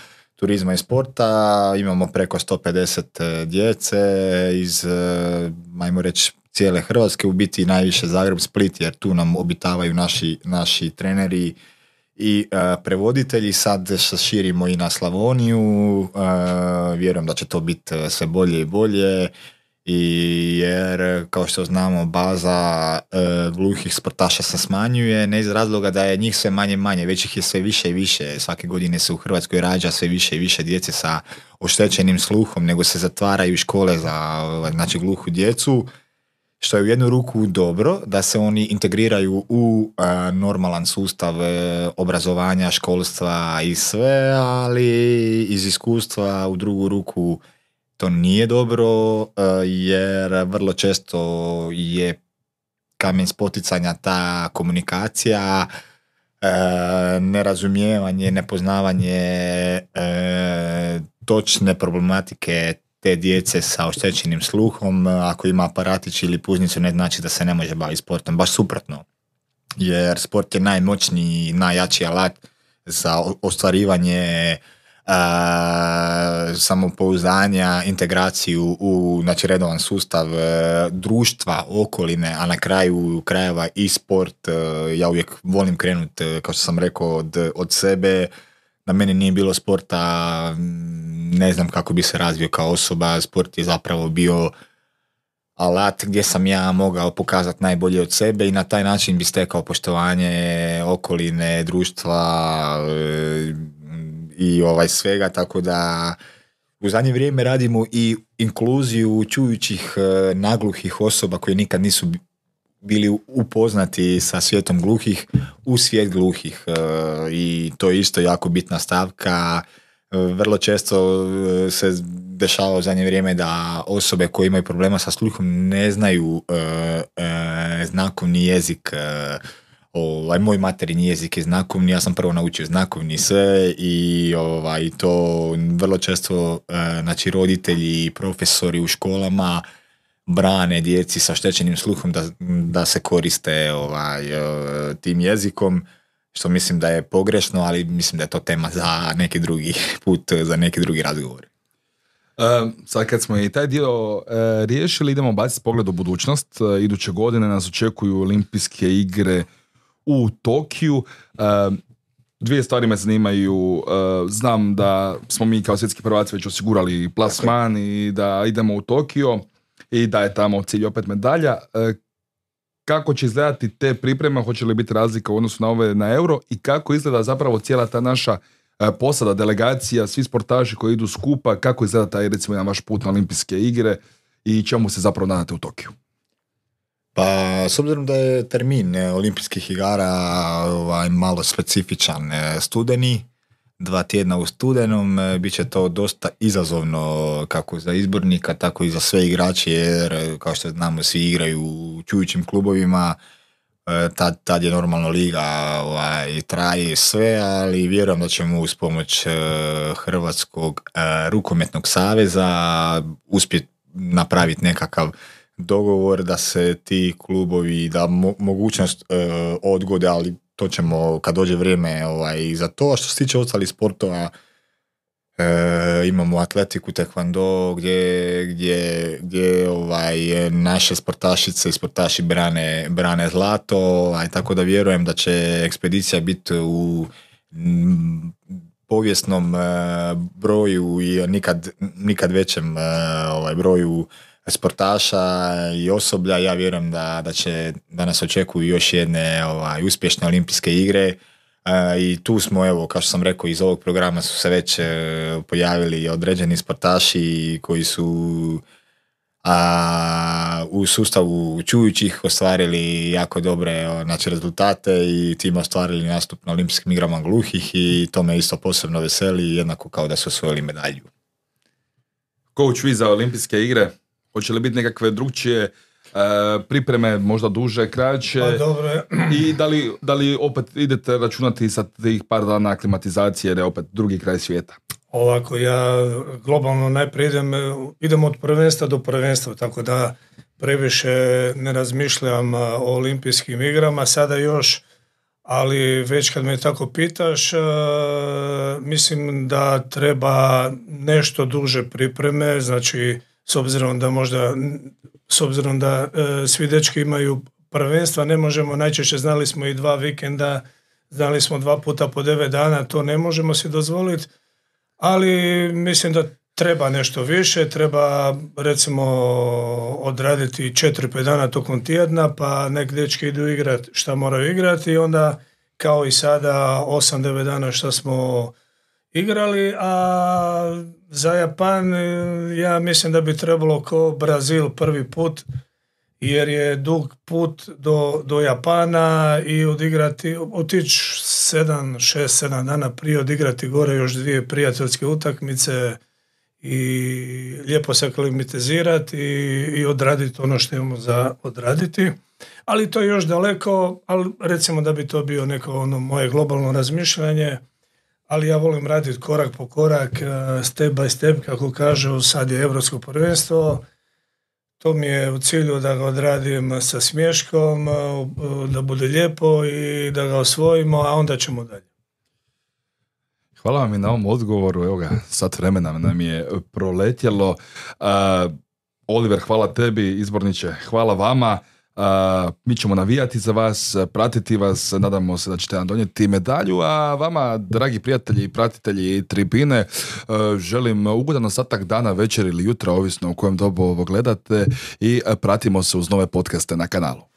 turizma i sporta. Imamo preko sto pedeset djece iz, ajmo reći, cijele Hrvatske, u biti najviše Zagreb, Split, jer tu nam obitavaju naši, naši treneri i uh, prevoditelji. Sad se širimo i na Slavoniju, uh, vjerujem da će to biti sve bolje i bolje, i jer kao što znamo baza uh, gluhih sportaša se smanjuje, ne iz razloga da je njih sve manje manje, već ih je sve više i više. Svake godine se u Hrvatskoj rađa sve više i više djece sa oštećenim sluhom, nego se zatvaraju škole za, znači, gluhu djecu, što je u jednu ruku dobro, da se oni integriraju u uh, normalan sustav uh, obrazovanja, školstva i sve, ali iz iskustva u drugu ruku to nije dobro, uh, jer vrlo često je kamen spoticanja ta komunikacija, uh, nerazumijevanje, nepoznavanje uh, točne problematike te djece sa oštećenim sluhom. Ako ima aparatić ili puznicu, ne znači da se ne može baviti sportom, baš suprotno. Jer sport je najmoćniji, najjači alat za ostvarivanje a, samopouzdanja, integraciju u, znači, redovan sustav a, društva, okoline, a na kraju krajeva i sport. A, ja uvijek volim krenuti, kao što sam rekao, od, od sebe. Da meni nije bilo sporta, ne znam kako bi se razvio kao osoba. Sport je zapravo bio alat gdje sam ja mogao pokazati najbolje od sebe i na taj način bi stekao poštovanje okoline, društva i ovaj svega, tako da u zadnje vrijeme radimo i inkluziju čujućih nagluhih osoba koji nikad nisu bili upoznati sa svijetom gluhih u svijet gluhih, i to je isto jako bitna stavka. Vrlo često se dešava u zadnje vrijeme da osobe koje imaju problema sa sluhom ne znaju znakovni jezik. Ovaj, moj materinji jezik je znakovni, ja sam prvo naučio znakovni sve i ovaj, to vrlo često znači, roditelji i profesori u školama brane djeci sa oštećenim sluhom da, da se koriste ovaj, tim jezikom, što mislim da je pogrešno, ali mislim da je to tema za neki drugi put, za neki drugi razgovor. Uh, sad kad smo i taj dio uh, riješili, idemo baciti pogled u budućnost. Uh, iduće godine nas očekuju olimpijske igre u Tokiju. Uh, dvije stvari me zanimaju. Uh, znam da smo mi kao svjetski prvaci već osigurali plasman i da idemo u Tokio i da je tamo cilj opet medalja. Uh, kako će izgledati te pripreme, hoće li biti razlika u odnosu na ove na euro i kako izgleda zapravo cijela ta naša uh, posada, delegacija, svi sportaši koji idu skupa, kako izgleda taj, recimo, jedan vaš put na olimpijske igre i čemu se zapravo nadate u Tokiju? Pa, s obzirom da je termin olimpijskih igara ovaj, malo specifičan, studeni, dva tjedna u studenom, bit će to dosta izazovno kako za izbornika, tako i za sve igrače, jer kao što znamo svi igraju u čujućim klubovima, tad, tad je normalno liga ovaj, traje sve, ali vjerujem da ćemo uz pomoć Hrvatskog rukometnog saveza uspjeti napraviti nekakav dogovor da se ti klubovi, da mo- mogućnost e, odgode, ali to ćemo kad dođe vrijeme ovaj, za to. A što se tiče ostalih sportova, e, imamo atletiku, tekvando, gdje, gdje, gdje ovaj, naše sportašice i sportaši brane, brane zlato, ovaj, tako da vjerujem da će ekspedicija biti u m, povijesnom e, broju i nikad, nikad većem e, ovaj, broju sportaša i osoblja. Ja vjerujem da, da će da nas očekuju još jedne ovaj, uspješne olimpijske igre, e, i tu smo, evo, kao što sam rekao, iz ovog programa su se već e, pojavili određeni sportaši koji su a, u sustavu čujućih ostvarili jako dobre, znači, rezultate i tim ostvarili nastup na olimpijskim igrama gluhih i to me isto posebno veseli, jednako kao da su osvojili medalju. Coach, vi za olimpijske igre, hoće li biti nekakve drugčije uh, pripreme, možda duže, kraće? Pa dobro. I da li, da li opet idete računati sa tih par dana aklimatizacije, jer je opet drugi kraj svijeta? Ovako, ja globalno najprije idem, idem od prvenstva do prvenstva, tako da previše ne razmišljam o olimpijskim igrama. Sada još ali već kad me tako pitaš, uh, mislim da treba nešto duže pripreme, znači s obzirom da možda, s obzirom da uh, svi dečki imaju prvenstva, ne možemo, najčešće znali smo i dva vikenda, znali smo dva puta po devet dana, to ne možemo si dozvoliti, ali mislim da treba nešto više, treba recimo odraditi četiri pet dana tokom tjedna, pa nek dečki idu igrati šta moraju igrati i onda kao i sada osam devet dana šta smo igrali, a za Japan ja mislim da bi trebalo ko Brazil prvi put, jer je dug put do, do Japana i odigrati, otići sedam, šest, sedam dana prije odigrati gore još dvije prijateljske utakmice i lijepo se klimatizirati i, i odraditi ono što imamo za odraditi. Ali to je još daleko, ali recimo da bi to bio neko ono moje globalno razmišljanje, ali ja volim raditi korak po korak, step by step, kako kažu, sad je Europsko prvenstvo. To mi je u cilju da ga odradim sa smješkom, da bude lijepo i da ga osvojimo, a onda ćemo dalje. Hvala vam i na ovom odgovoru, evo ga, sat vremena nam je proletjelo. Uh, Oliver, hvala tebi, izborniče, hvala vama. Uh, mi ćemo navijati za vas, pratiti vas, nadamo se da ćete nam donijeti medalju, a vama, dragi prijatelji i pratitelji tribine, uh, želim ugodan ostatak dana, večer ili jutra, ovisno u kojem dobu ovo gledate, i pratimo se uz nove podcaste na kanalu.